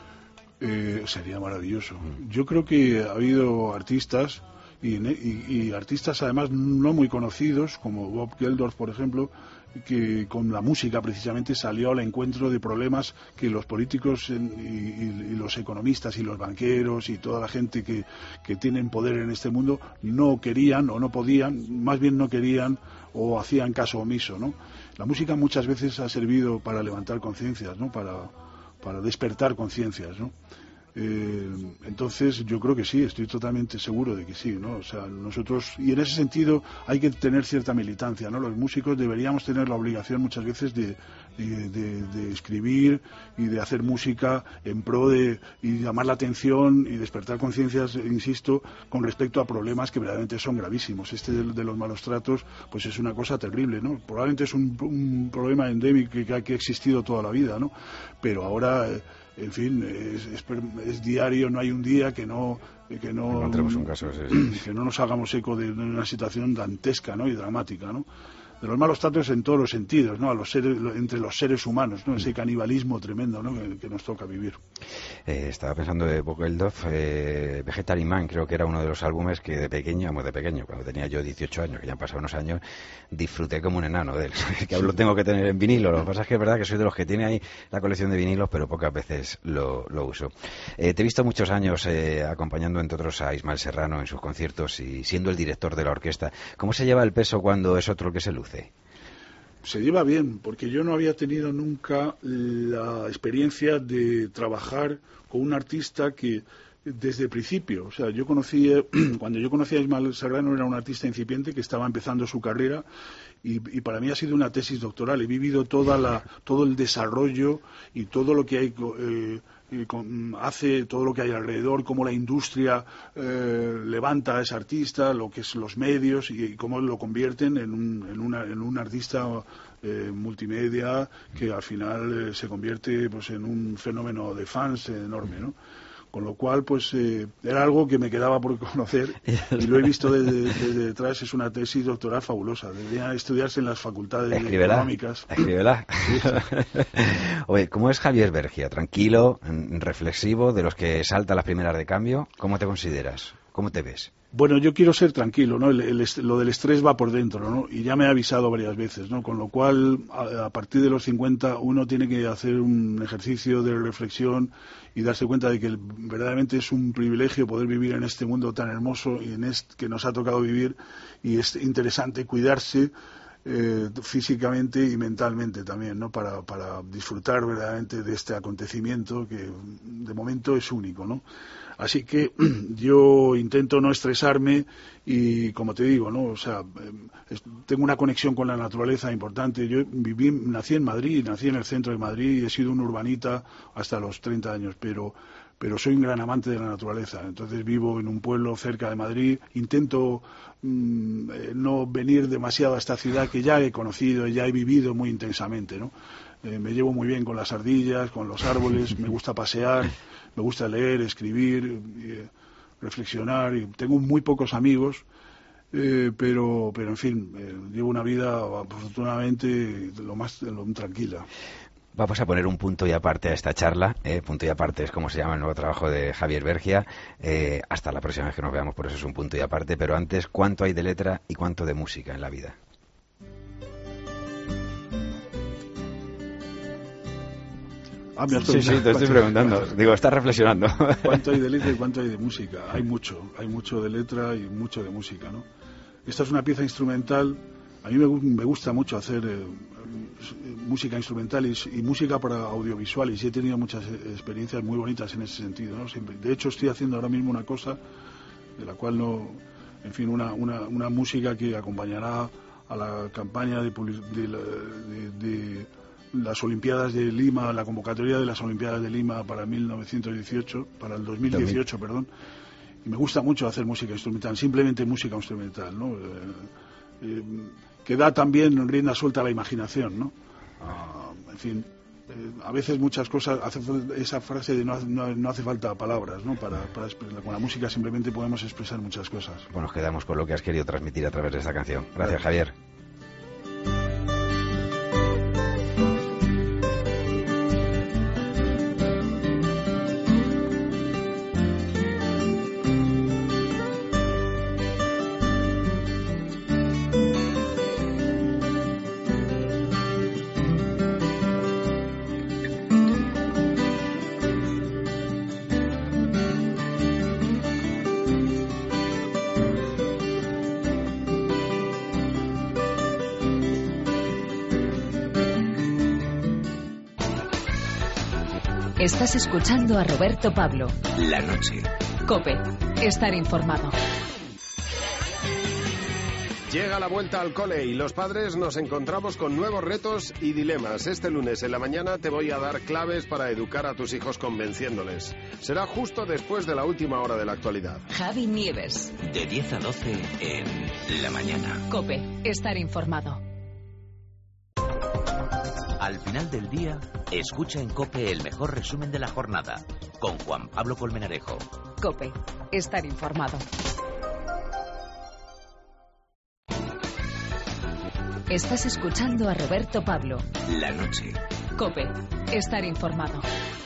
Eh, sería maravilloso. Yo creo que ha habido artistas, y, y, y artistas además no muy conocidos, como Bob Geldof, por ejemplo, que con la música precisamente salió al encuentro de problemas que los políticos y, y, y los economistas y los banqueros y toda la gente que, que tienen poder en este mundo no querían o no podían, más bien no querían o hacían caso omiso, ¿no? La música muchas veces ha servido para levantar conciencias, ¿no? Para, para despertar conciencias, ¿no? Eh, entonces yo creo que sí, estoy totalmente seguro de que sí, ¿no? O sea, nosotros, y en ese sentido hay que tener cierta militancia, ¿no? Los músicos deberíamos tener la obligación muchas veces de, de, de, de escribir y de hacer música en pro de y llamar la atención y despertar conciencias, insisto, con respecto a problemas que verdaderamente son gravísimos. Este de, de los malos tratos, pues es una cosa terrible, ¿no? Probablemente es un, un problema endémico que, que ha existido toda la vida, ¿no? Pero ahora... Eh, en fin, es, es, es diario, no hay un día que no que no, un caso, sí, sí. que no nos hagamos eco de, de una situación dantesca, ¿no? Y dramática, ¿no? De los malos tratos en todos los sentidos, ¿no? A los seres, entre los seres humanos, ¿no? Ese canibalismo tremendo, ¿no? que, que nos toca vivir. Eh, estaba pensando de Bob Geldof, eh, Vegetarian Man, creo que era uno de los álbumes que de pequeño, muy de pequeño, cuando tenía yo dieciocho años, que ya han pasado unos años, disfruté como un enano de él. Que aún lo tengo que tener en vinilo. Lo que pasa es que es verdad que soy de los que tiene ahí la colección de vinilos, pero pocas veces lo, lo uso. Eh, te he visto muchos años eh, acompañando, entre otros, a Ismael Serrano en sus conciertos y siendo el director de la orquesta. ¿Cómo se lleva el peso cuando es otro el que se luce? Se lleva bien, porque yo no había tenido nunca la experiencia de trabajar con un artista que desde el principio, o sea, yo conocí, cuando yo conocí a Ismael Serrano era un artista incipiente que estaba empezando su carrera y, y para mí ha sido una tesis doctoral. He vivido toda la, todo el desarrollo y todo lo que hay eh, hace, todo lo que hay alrededor, cómo la industria eh, levanta a ese artista, lo que es los medios y, y cómo lo convierten en un, en una, en un artista eh, multimedia que al final eh, se convierte pues en un fenómeno de fans enorme, ¿no? Con lo cual, pues, eh, era algo que me quedaba por conocer y lo he visto desde, desde detrás. Es una tesis doctoral fabulosa. Debería estudiarse en las facultades Escríbela, económicas. Escríbela. Oye, ¿cómo es Javier Bergia? ¿Tranquilo, reflexivo, de los que salta las primeras de cambio? ¿Cómo te consideras? ¿Cómo te ves? Bueno, yo quiero ser tranquilo, ¿no? El, el, lo del estrés va por dentro, ¿no? Y ya me he avisado varias veces, ¿no? Con lo cual, a, a partir de los cincuenta, uno tiene que hacer un ejercicio de reflexión y darse cuenta de que el, verdaderamente es un privilegio poder vivir en este mundo tan hermoso y en este que nos ha tocado vivir, y es interesante cuidarse eh, físicamente y mentalmente también, ¿no? Para, para disfrutar verdaderamente de este acontecimiento que de momento es único, ¿no? Así que yo intento no estresarme y, como te digo, ¿no? O sea, eh, tengo una conexión con la naturaleza importante. Yo viví, nací en Madrid, nací en el centro de Madrid y he sido un urbanita hasta los treinta años, pero pero soy un gran amante de la naturaleza. Entonces vivo en un pueblo cerca de Madrid. Intento mmm, eh, no venir demasiado a esta ciudad que ya he conocido y ya he vivido muy intensamente, ¿no? Eh, me llevo muy bien con las ardillas, con los árboles, me gusta pasear, me gusta leer, escribir, eh, reflexionar. Y tengo muy pocos amigos, eh, pero, pero en fin, eh, llevo una vida afortunadamente lo más lo, tranquila. Vamos a poner un punto y aparte a esta charla. Eh, punto y aparte es como se llama el nuevo trabajo de Javier Bergia. Eh, hasta la próxima vez que nos veamos, por eso es un punto y aparte. Pero antes, ¿cuánto hay de letra y cuánto de música en la vida? Ah, me has sí, sí, te estoy preguntando. ¿Cuánto? Digo, estás reflexionando. ¿Cuánto hay de letra y cuánto hay de música? Hay mucho, hay mucho de letra y mucho de música, ¿no? Esta es una pieza instrumental. A mí me, me gusta mucho hacer eh, música instrumental y, y música para audiovisuales, y he tenido muchas experiencias muy bonitas en ese sentido, ¿no? Siempre. De hecho, estoy haciendo ahora mismo una cosa de la cual no... En fin, una, una, una música que acompañará a la campaña de, de, de, de las Olimpiadas de Lima, la convocatoria de las Olimpiadas de Lima para mil novecientos dieciocho, para el dos mil dieciocho, perdón. Y me gusta mucho hacer música instrumental, simplemente música instrumental, ¿no? Eh, eh, que da también rienda suelta a la imaginación, ¿no? Ah, en fin, eh, a veces muchas cosas, hace esa frase de no, no, no hace falta palabras, ¿no? Para, para con la música simplemente podemos expresar muchas cosas. Bueno, nos quedamos con lo que has querido transmitir a través de esta canción. Gracias, Javier. Estás escuchando a Roberto Pablo. La noche. COPE. Estar informado. Llega la vuelta al cole y los padres nos encontramos con nuevos retos y dilemas. Este lunes en la mañana te voy a dar claves para educar a tus hijos convenciéndoles. Será justo después de la última hora de la actualidad. Javi Nieves. De diez a doce en La Mañana. COPE. Estar informado. Al final del día, escucha en COPE el mejor resumen de la jornada, con Juan Pablo Colmenarejo. COPE. Estar informado. Estás escuchando a Roberto Pablo. La noche. COPE. Estar informado.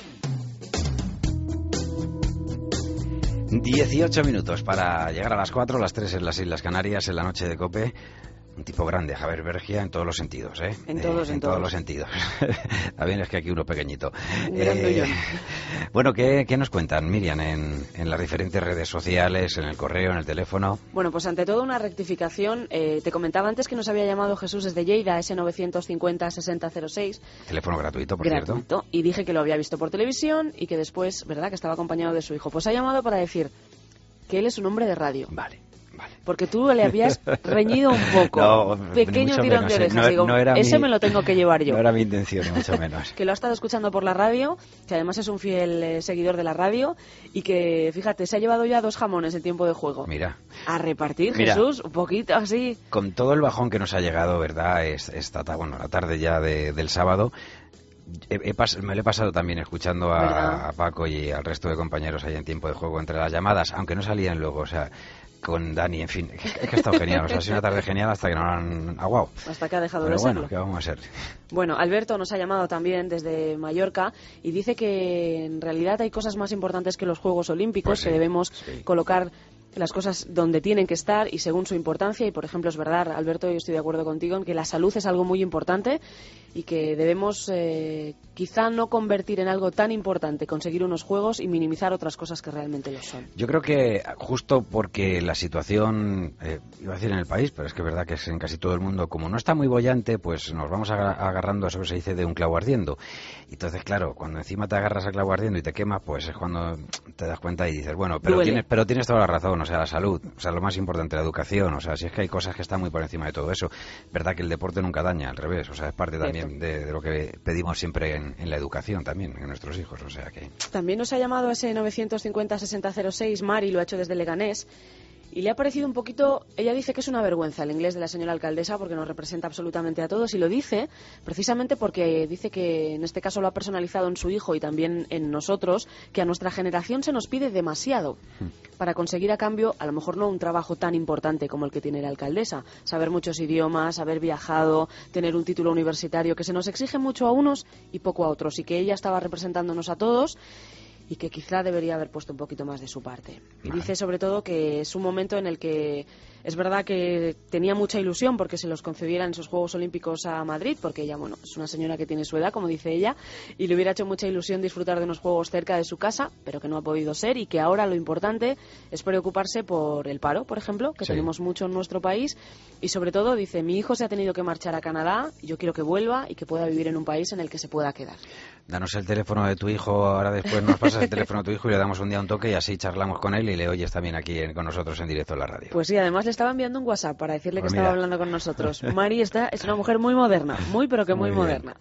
dieciocho minutos para llegar a las cuatro, las tres en las Islas Canarias, en la noche de COPE. Un tipo grande, Javier Bergia, en todos los sentidos, ¿eh? En todos, eh, en, en todos. todos los sentidos. También es que aquí uno pequeñito. Un eh, bueno, ¿qué, ¿qué nos cuentan, Miriam, en, en las diferentes redes sociales, en el correo, en el teléfono? Bueno, pues ante todo una rectificación. Eh, te comentaba antes que nos había llamado Jesús desde Lleida, ese novecientos cincuenta sesenta cero seis. Teléfono gratuito, por gratuito, cierto. Y dije que lo había visto por televisión y que después, ¿verdad?, que estaba acompañado de su hijo. Pues ha llamado para decir que él es un hombre de radio. Vale. Vale. Porque tú le habías reñido un poco. No, pequeño tirón menos, de orejas. no, Digo, no era ese mi, me lo tengo que llevar yo. No era mi intención, ni mucho menos. Que lo ha estado escuchando por la radio, que además es un fiel eh, seguidor de la radio, y que, fíjate, se ha llevado ya dos jamones en tiempo de juego. Mira. A repartir, Mira, Jesús, un poquito así. Con todo el bajón que nos ha llegado, ¿verdad? Esta, bueno, la tarde ya de, del sábado. He, he pas, me lo he pasado también escuchando a, a Paco y al resto de compañeros ahí en tiempo de juego entre las llamadas, aunque no salían luego, o sea, con Dani, en fin, es que ha estado genial, o sea, ha sido una tarde genial hasta que no lo han aguado. Hasta que ha dejado Pero de bueno, serlo. ¿qué vamos a hacer? Bueno, Alberto nos ha llamado también desde Mallorca y dice que en realidad hay cosas más importantes que los Juegos Olímpicos, pues sí, que debemos sí. colocar las cosas donde tienen que estar y según su importancia. Y por ejemplo, es verdad, Alberto, yo estoy de acuerdo contigo en que la salud es algo muy importante y que debemos eh, quizá no convertir en algo tan importante conseguir unos juegos y minimizar otras cosas que realmente lo son. Yo creo que justo porque la situación, eh, iba a decir en el país, pero es que es verdad que es en casi todo el mundo, como no está muy bollante, pues nos vamos agarrando a eso que se dice de un clavo ardiendo. Entonces, claro, cuando encima te agarras al clavo ardiendo y te quema, pues es cuando te das cuenta y dices, bueno, pero tienes, pero tienes toda la razón, o sea, la salud, o sea, lo más importante, la educación, o sea, si es que hay cosas que están muy por encima de todo eso. Verdad que el deporte nunca daña, al revés, o sea, es parte también de, de lo que pedimos siempre en, en la educación también, en nuestros hijos, o sea que... También nos ha llamado ese novecientos cincuenta sesenta cero seis, Mari, lo ha hecho desde Leganés. Y le ha parecido un poquito, ella dice que es una vergüenza el inglés de la señora alcaldesa porque nos representa absolutamente a todos y lo dice precisamente porque dice que en este caso lo ha personalizado en su hijo y también en nosotros, que a nuestra generación se nos pide demasiado para conseguir a cambio, a lo mejor no un trabajo tan importante como el que tiene la alcaldesa, saber muchos idiomas, haber viajado, tener un título universitario, que se nos exige mucho a unos y poco a otros y que ella estaba representándonos a todos y que quizá debería haber puesto un poquito más de su parte. Y dice sobre todo que es un momento en el que es verdad que tenía mucha ilusión porque se los concedieran esos Juegos Olímpicos a Madrid, porque ella, bueno, es una señora que tiene su edad, como dice ella, y le hubiera hecho mucha ilusión disfrutar de unos Juegos cerca de su casa, pero que no ha podido ser y que ahora lo importante es preocuparse por el paro, por ejemplo, que sí. tenemos mucho en nuestro país, y sobre todo dice, mi hijo se ha tenido que marchar a Canadá, yo quiero que vuelva y que pueda vivir en un país en el que se pueda quedar. Danos el teléfono de tu hijo, ahora después nos pasas el teléfono de tu hijo y le damos un día un toque y así charlamos con él y le oyes también aquí en, con nosotros en directo en la radio. Pues sí, además le estaba enviando un WhatsApp para decirle pues que mira. estaba hablando con nosotros. Mari está, es una mujer muy moderna, muy pero que muy muy moderna.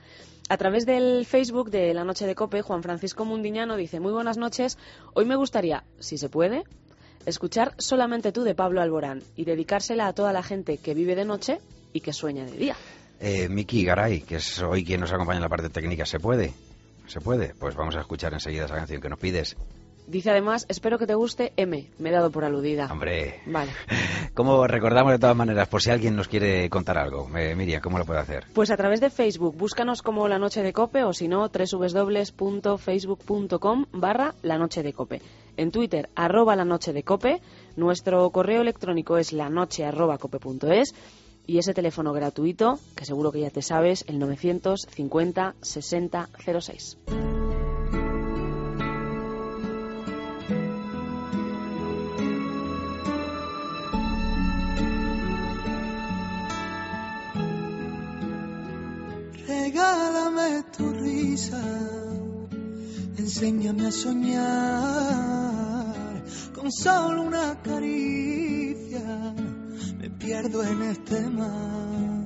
A través del Facebook de La Noche de COPE, Juan Francisco Mundiñano dice: muy buenas noches, hoy me gustaría, si se puede, escuchar Solamente tú de Pablo Alborán y dedicársela a toda la gente que vive de noche y que sueña de día. Eh, Miki Garay, que es hoy quien nos acompaña en la parte técnica, ¿se puede? ¿Se puede? Pues vamos a escuchar enseguida esa canción que nos pides. Dice además: espero que te guste M. Me he dado por aludida. Hombre. Vale. ¿Cómo recordamos de todas maneras, por si alguien nos quiere contar algo? Eh, Miriam, ¿cómo lo puede hacer? Pues a través de Facebook. Búscanos como La Noche de Cope o si no, www.facebook.com barra La Noche de Cope. En Twitter, arroba La Noche de Cope. Nuestro correo electrónico es lanoche arroba cope punto es. Y ese teléfono gratuito, que seguro que ya te sabes, el novecientos cincuenta sesenta cero seis. Regálame tu risa, enséñame a soñar, con solo una caricia me pierdo en este mar.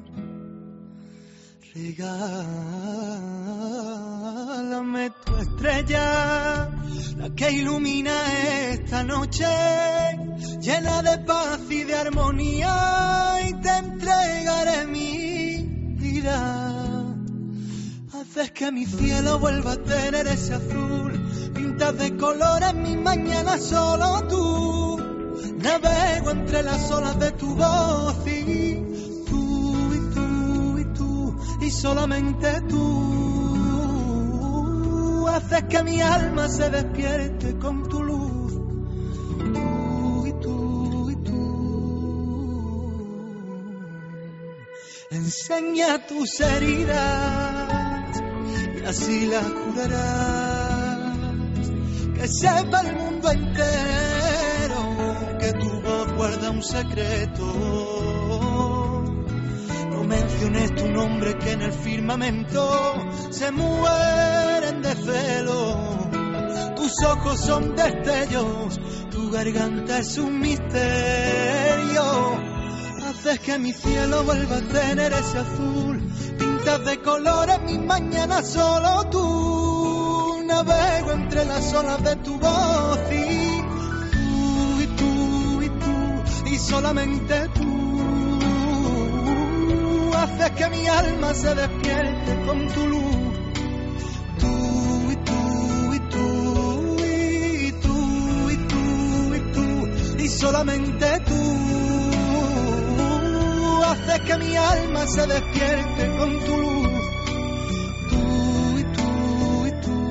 Regálame tu estrella, la que ilumina esta noche, llena de paz y de armonía, y te entregaré mi vida. Haces que mi cielo vuelva a tener ese azul, pintas de colores mi mañana solo tú. Navego entre las olas de tu voz y tú, y tú, y tú, y solamente tú. Haces que mi alma se despierte con tu luz. Tú, y tú, y tú. Enseña tus heridas y así las curarás. Que sepa el mundo entero que tu voz guarda un secreto. No menciones tu nombre, que en el firmamento se mueren de celo. Tus ojos son destellos, tu garganta es un misterio. Haces que mi cielo vuelva a tener ese azul, pintas de colores mi mañana solo tú. Navego entre las olas de tu voz y tú, y tú, y tú, y solamente tú. Haces que mi alma se despierte con tu luz. Tú, y tú, y tú, y tú, y tú, y tú, y solamente tú. Haces que mi alma se despierte con tu luz. Tú, y tú, y tú.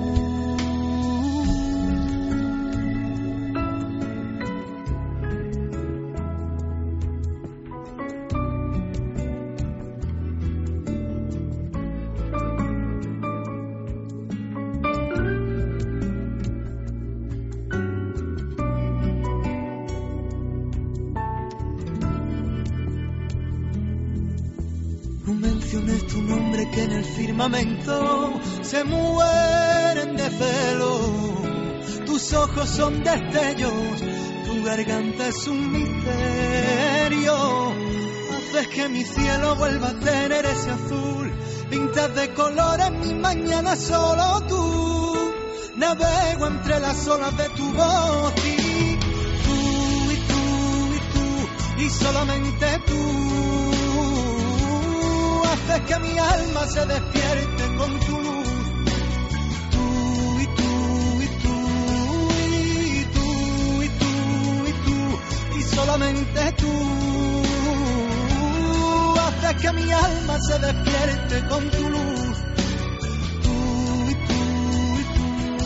No menciones tu nombre, que en el firmamento se mueren de celo. Tus ojos son destellos, tu garganta es un misterio. Haces que mi cielo vuelva a tener ese azul, pintas de colores mi mañana solo tú. Navego entre las olas de tu voz y tú, y tú, y tú, y solamente tú. Haces que mi alma se despierte con tu luz. Tú, y tú, y tú, y tú, y tú, y tú, y solamente tú. Haces que mi alma se despierte con tu luz. Tú, y tú, y tú.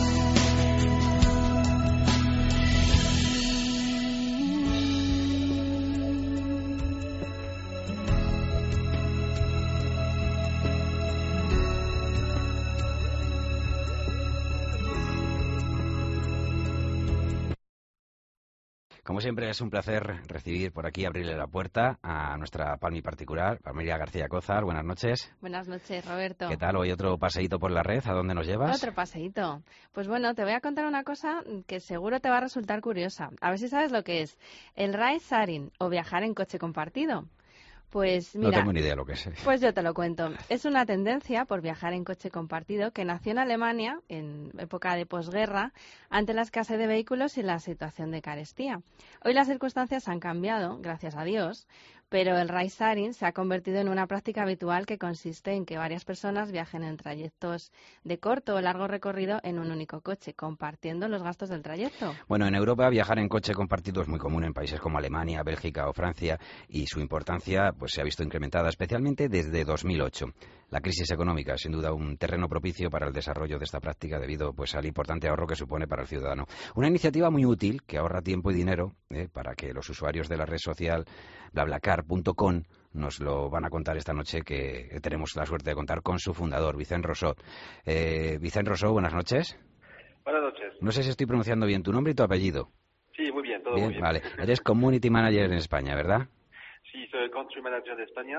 Como siempre, es un placer recibir por aquí, abrirle la puerta a nuestra Palmi particular, Palmira García Cózar. Buenas noches. Buenas noches, Roberto. ¿Qué tal? Hoy otro paseíto por la red. ¿A dónde nos llevas? Otro paseíto. Pues bueno, te voy a contar una cosa que seguro te va a resultar curiosa. A ver si sabes lo que es el ride sharing o viajar en coche compartido. Pues mira, no tengo ni idea lo que es. Pues yo te lo cuento. Es una tendencia por viajar en coche compartido que nació en Alemania en época de posguerra ante la escasez de vehículos y la situación de carestía. Hoy las circunstancias han cambiado, gracias a Dios, pero el ride-sharing se ha convertido en una práctica habitual que consiste en que varias personas viajen en trayectos de corto o largo recorrido en un único coche, compartiendo los gastos del trayecto. Bueno, en Europa viajar en coche compartido es muy común en países como Alemania, Bélgica o Francia, y su importancia pues se ha visto incrementada especialmente desde dos mil ocho. La crisis económica es sin duda un terreno propicio para el desarrollo de esta práctica debido pues al importante ahorro que supone para el ciudadano. Una iniciativa muy útil que ahorra tiempo y dinero eh, para que los usuarios de la red social BlaBlaCar punto com nos lo van a contar esta noche, que tenemos la suerte de contar con su fundador, Vicent Rossot. Eh, Vicent Rossot, buenas noches. Buenas noches. No sé si estoy pronunciando bien tu nombre y tu apellido. Sí, muy bien, todo bien, muy bien. Vale. Eres Community Manager en España, ¿verdad? Sí, soy Country Manager de España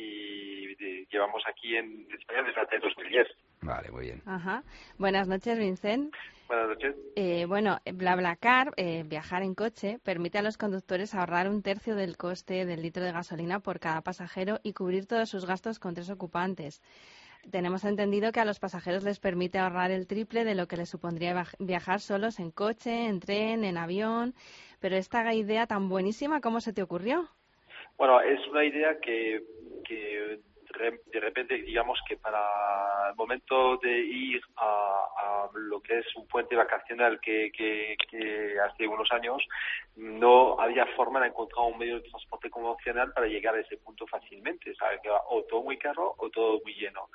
y de, llevamos aquí en España desde el dos mil diez. Vale, muy bien. Ajá. Buenas noches, Vincent. Buenas noches. Eh, bueno, BlaBlaCar, eh, viajar en coche, permite a los conductores ahorrar un tercio del coste del litro de gasolina por cada pasajero y cubrir todos sus gastos con tres ocupantes. Tenemos entendido que a los pasajeros les permite ahorrar el triple de lo que les supondría viajar solos en coche, en tren, en avión. Pero esta idea tan buenísima, ¿cómo se te ocurrió? Bueno, es una idea que, que de repente, digamos que para el momento de ir a, a lo que es un puente vacacional que, que, que hace unos años, no había forma de encontrar un medio de transporte convencional para llegar a ese punto fácilmente, ¿sabes? Que o todo muy caro o todo muy lleno.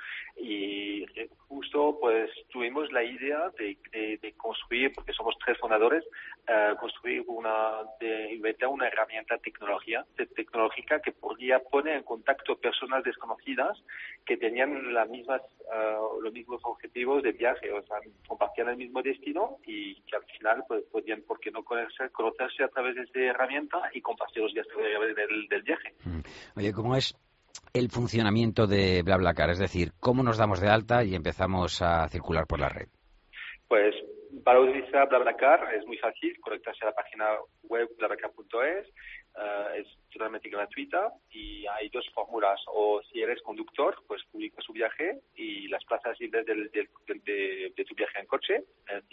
Y justo pues tuvimos la idea de, de, de construir, porque somos tres fundadores, uh, construir una, de inventar una herramienta tecnología, de, tecnológica que podría poner en contacto personas desconocidas que tenían las mismas, uh, los mismos objetivos de viaje, o sea, compartían el mismo destino y que al final pues, podían, ¿por qué no conocerse, conocerse a través de esta herramienta y compartir los días del, del viaje? Oye, ¿cómo es el funcionamiento de BlaBlaCar? Es decir, ¿cómo nos damos de alta y empezamos a circular por la red? Pues para utilizar BlaBlaCar es muy fácil, conectarse a la página web BlaBlaCar punto es. Uh, es totalmente gratuita y hay dos fórmulas. O si eres conductor, pues publica su viaje y las plazas libres del, del, del, de, de tu viaje en coche,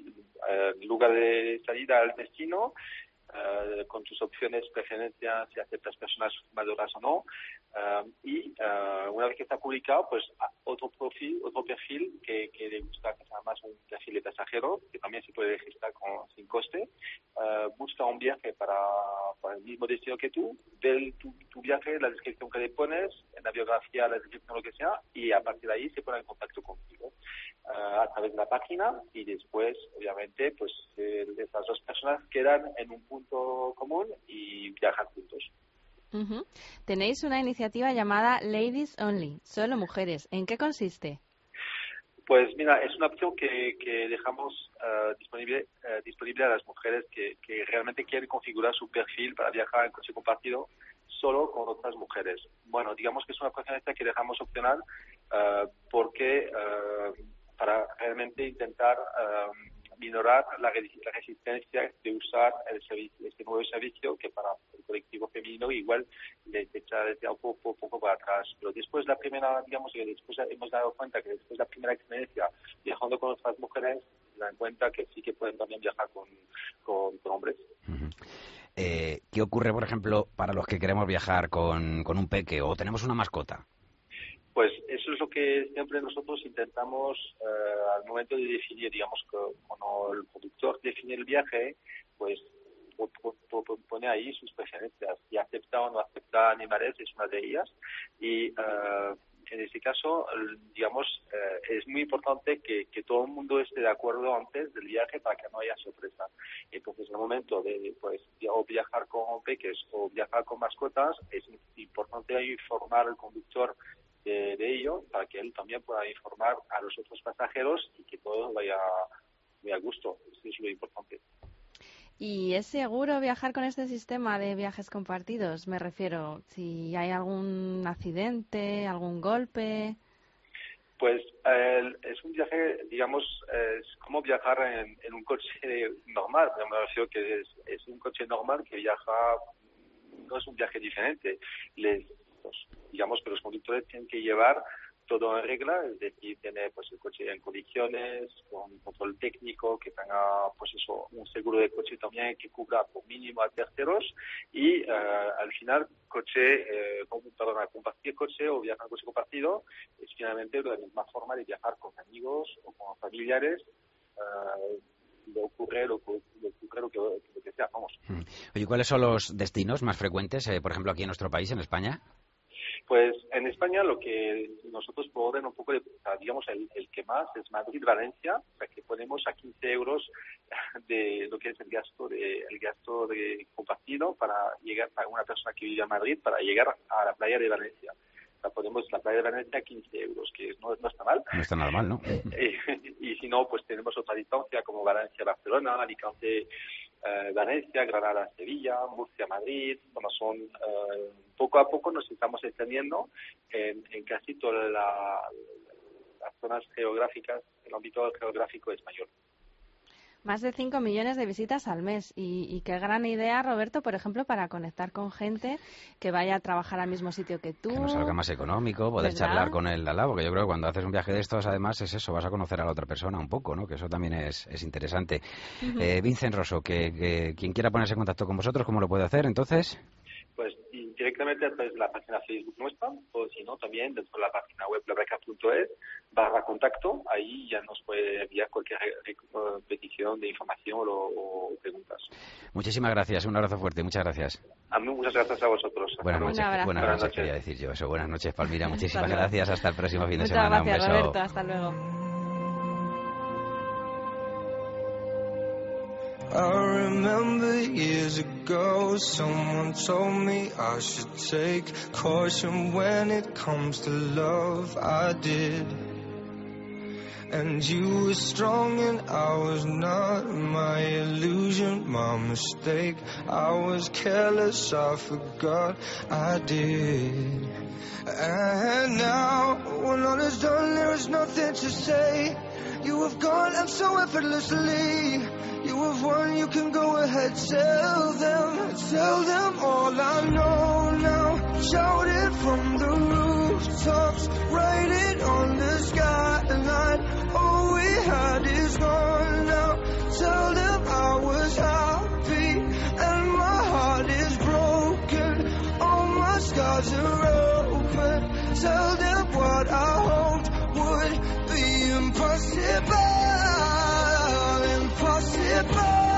en lugar de salida al destino, uh, con tus opciones, preferencias, si aceptas personas maduras o no. Uh, y uh, una vez que está publicado, pues otro perfil, otro perfil que, que le gusta, que sea más un perfil de pasajero, que también se puede registrar con, sin coste, uh, busca un viaje para, para el mismo destino que tú, ve tu, tu viaje, la descripción que le pones, en la biografía, la descripción, lo que sea, y a partir de ahí se pone en contacto contigo uh, a través de la página y después, obviamente, pues eh, esas dos personas quedan en un punto común y viajan juntos. Uh-huh. Tenéis una iniciativa llamada Ladies Only, solo mujeres. ¿En qué consiste? Pues mira, es una opción que, que dejamos uh, disponible, uh, disponible a las mujeres que, que realmente quieren configurar su perfil para viajar en coche compartido solo con otras mujeres. Bueno, digamos que es una preferencia que dejamos opcional uh, porque uh, para realmente intentar uh, minorar la, la resistencia de usar el servicio, este nuevo servicio que para el colectivo femenino igual les echa desde un poco, poco para atrás. Pero después la primera, digamos que después hemos dado cuenta que después de la primera experiencia viajando con otras mujeres, se dan cuenta que sí que pueden también viajar con, con, con hombres. Uh-huh. Eh, ¿Qué ocurre, por ejemplo, para los que queremos viajar con, con un peque o tenemos una mascota? Pues eso es lo que siempre nosotros intentamos uh, al momento de definir, digamos, que cuando el conductor define el viaje, pues pone ahí sus preferencias. Si acepta o no acepta animales es una de ellas. Y uh, en este caso, digamos, uh, es muy importante que, que todo el mundo esté de acuerdo antes del viaje para que no haya sorpresa. Entonces, en el momento de pues o viajar con peques o viajar con mascotas, es importante informar al conductor De, de ello para que él también pueda informar a los otros pasajeros y que todo vaya muy a gusto. Eso es lo importante. ¿Y es seguro viajar con este sistema de viajes compartidos? Me refiero, si hay algún accidente, algún golpe. Pues eh, es un viaje, digamos, es como viajar en, en un coche normal. Me refiero que es, es un coche normal que viaja, no es un viaje diferente. Les perfectos. Digamos que los conductores tienen que llevar todo en regla, es decir, tener pues el coche en condiciones, con control técnico, que tenga pues eso, un seguro de coche también que cubra por mínimo a terceros y uh, al final coche, eh, perdón, compartir coche o viajar en coche compartido es finalmente la misma forma de viajar con amigos o con familiares. Uh, le ocurre lo, le ocurre lo que, lo que sea, vamos. Oye, ¿cuáles son los destinos más frecuentes, eh, por ejemplo, aquí en nuestro país, en España? Pues en España lo que nosotros por orden un poco de, digamos, el, el que más es Madrid-Valencia, o sea que ponemos a quince euros de lo que es el gasto de el gasto de compartido para llegar para una persona que vive en Madrid para llegar a la playa de Valencia. O sea, ponemos la playa de Valencia a quince euros, que no, no está mal. No está nada mal, ¿no? y, y si no, pues tenemos otra distancia como Valencia-Barcelona, Alicante, eh, Valencia, Granada-Sevilla, Murcia-Madrid. Bueno, son eh, poco a poco nos estamos extendiendo en, en casi todas la, las zonas geográficas, el ámbito geográfico español. Más de cinco millones de visitas al mes. Y, y qué gran idea, Roberto, por ejemplo, para conectar con gente que vaya a trabajar al mismo sitio que tú. Que nos salga más económico, poder ¿verdad? Charlar con el de al lado, porque yo creo que cuando haces un viaje de estos, además, es eso, vas a conocer a la otra persona un poco, ¿no? Que eso también es, es interesante. Uh-huh. eh, Vincent Rosso, que, que quien quiera ponerse en contacto con vosotros, ¿cómo lo puede hacer, entonces? Pues directamente a través de la página Facebook nuestra, o si no, también dentro de la página web blablacar punto es, barra contacto, ahí ya nos puede enviar cualquier petición de información o, o preguntas. Muchísimas gracias, un abrazo fuerte, muchas gracias. A mí muchas gracias a vosotros. Buenas noches, buenas, buenas noches, noches, quería decir yo eso. Buenas noches, Palmira, muchísimas gracias, hasta el próximo fin de Muchas semana. Gracias, un beso. Roberto, hasta luego. I remember years ago someone told me I should take caution when it comes to love. I did. And you were strong and I was not. My illusion, my mistake. I was careless, I forgot I did. And now when all is done there is nothing to say. You have gone and so effortlessly. You have won, you can go ahead, tell them, tell them all I know now. Shout it from the rooftops, write it on the skyline. All we had is gone now. Tell them I was happy and my heart is broken. All my scars are open. Tell them what I hoped would be impossible. Impossible.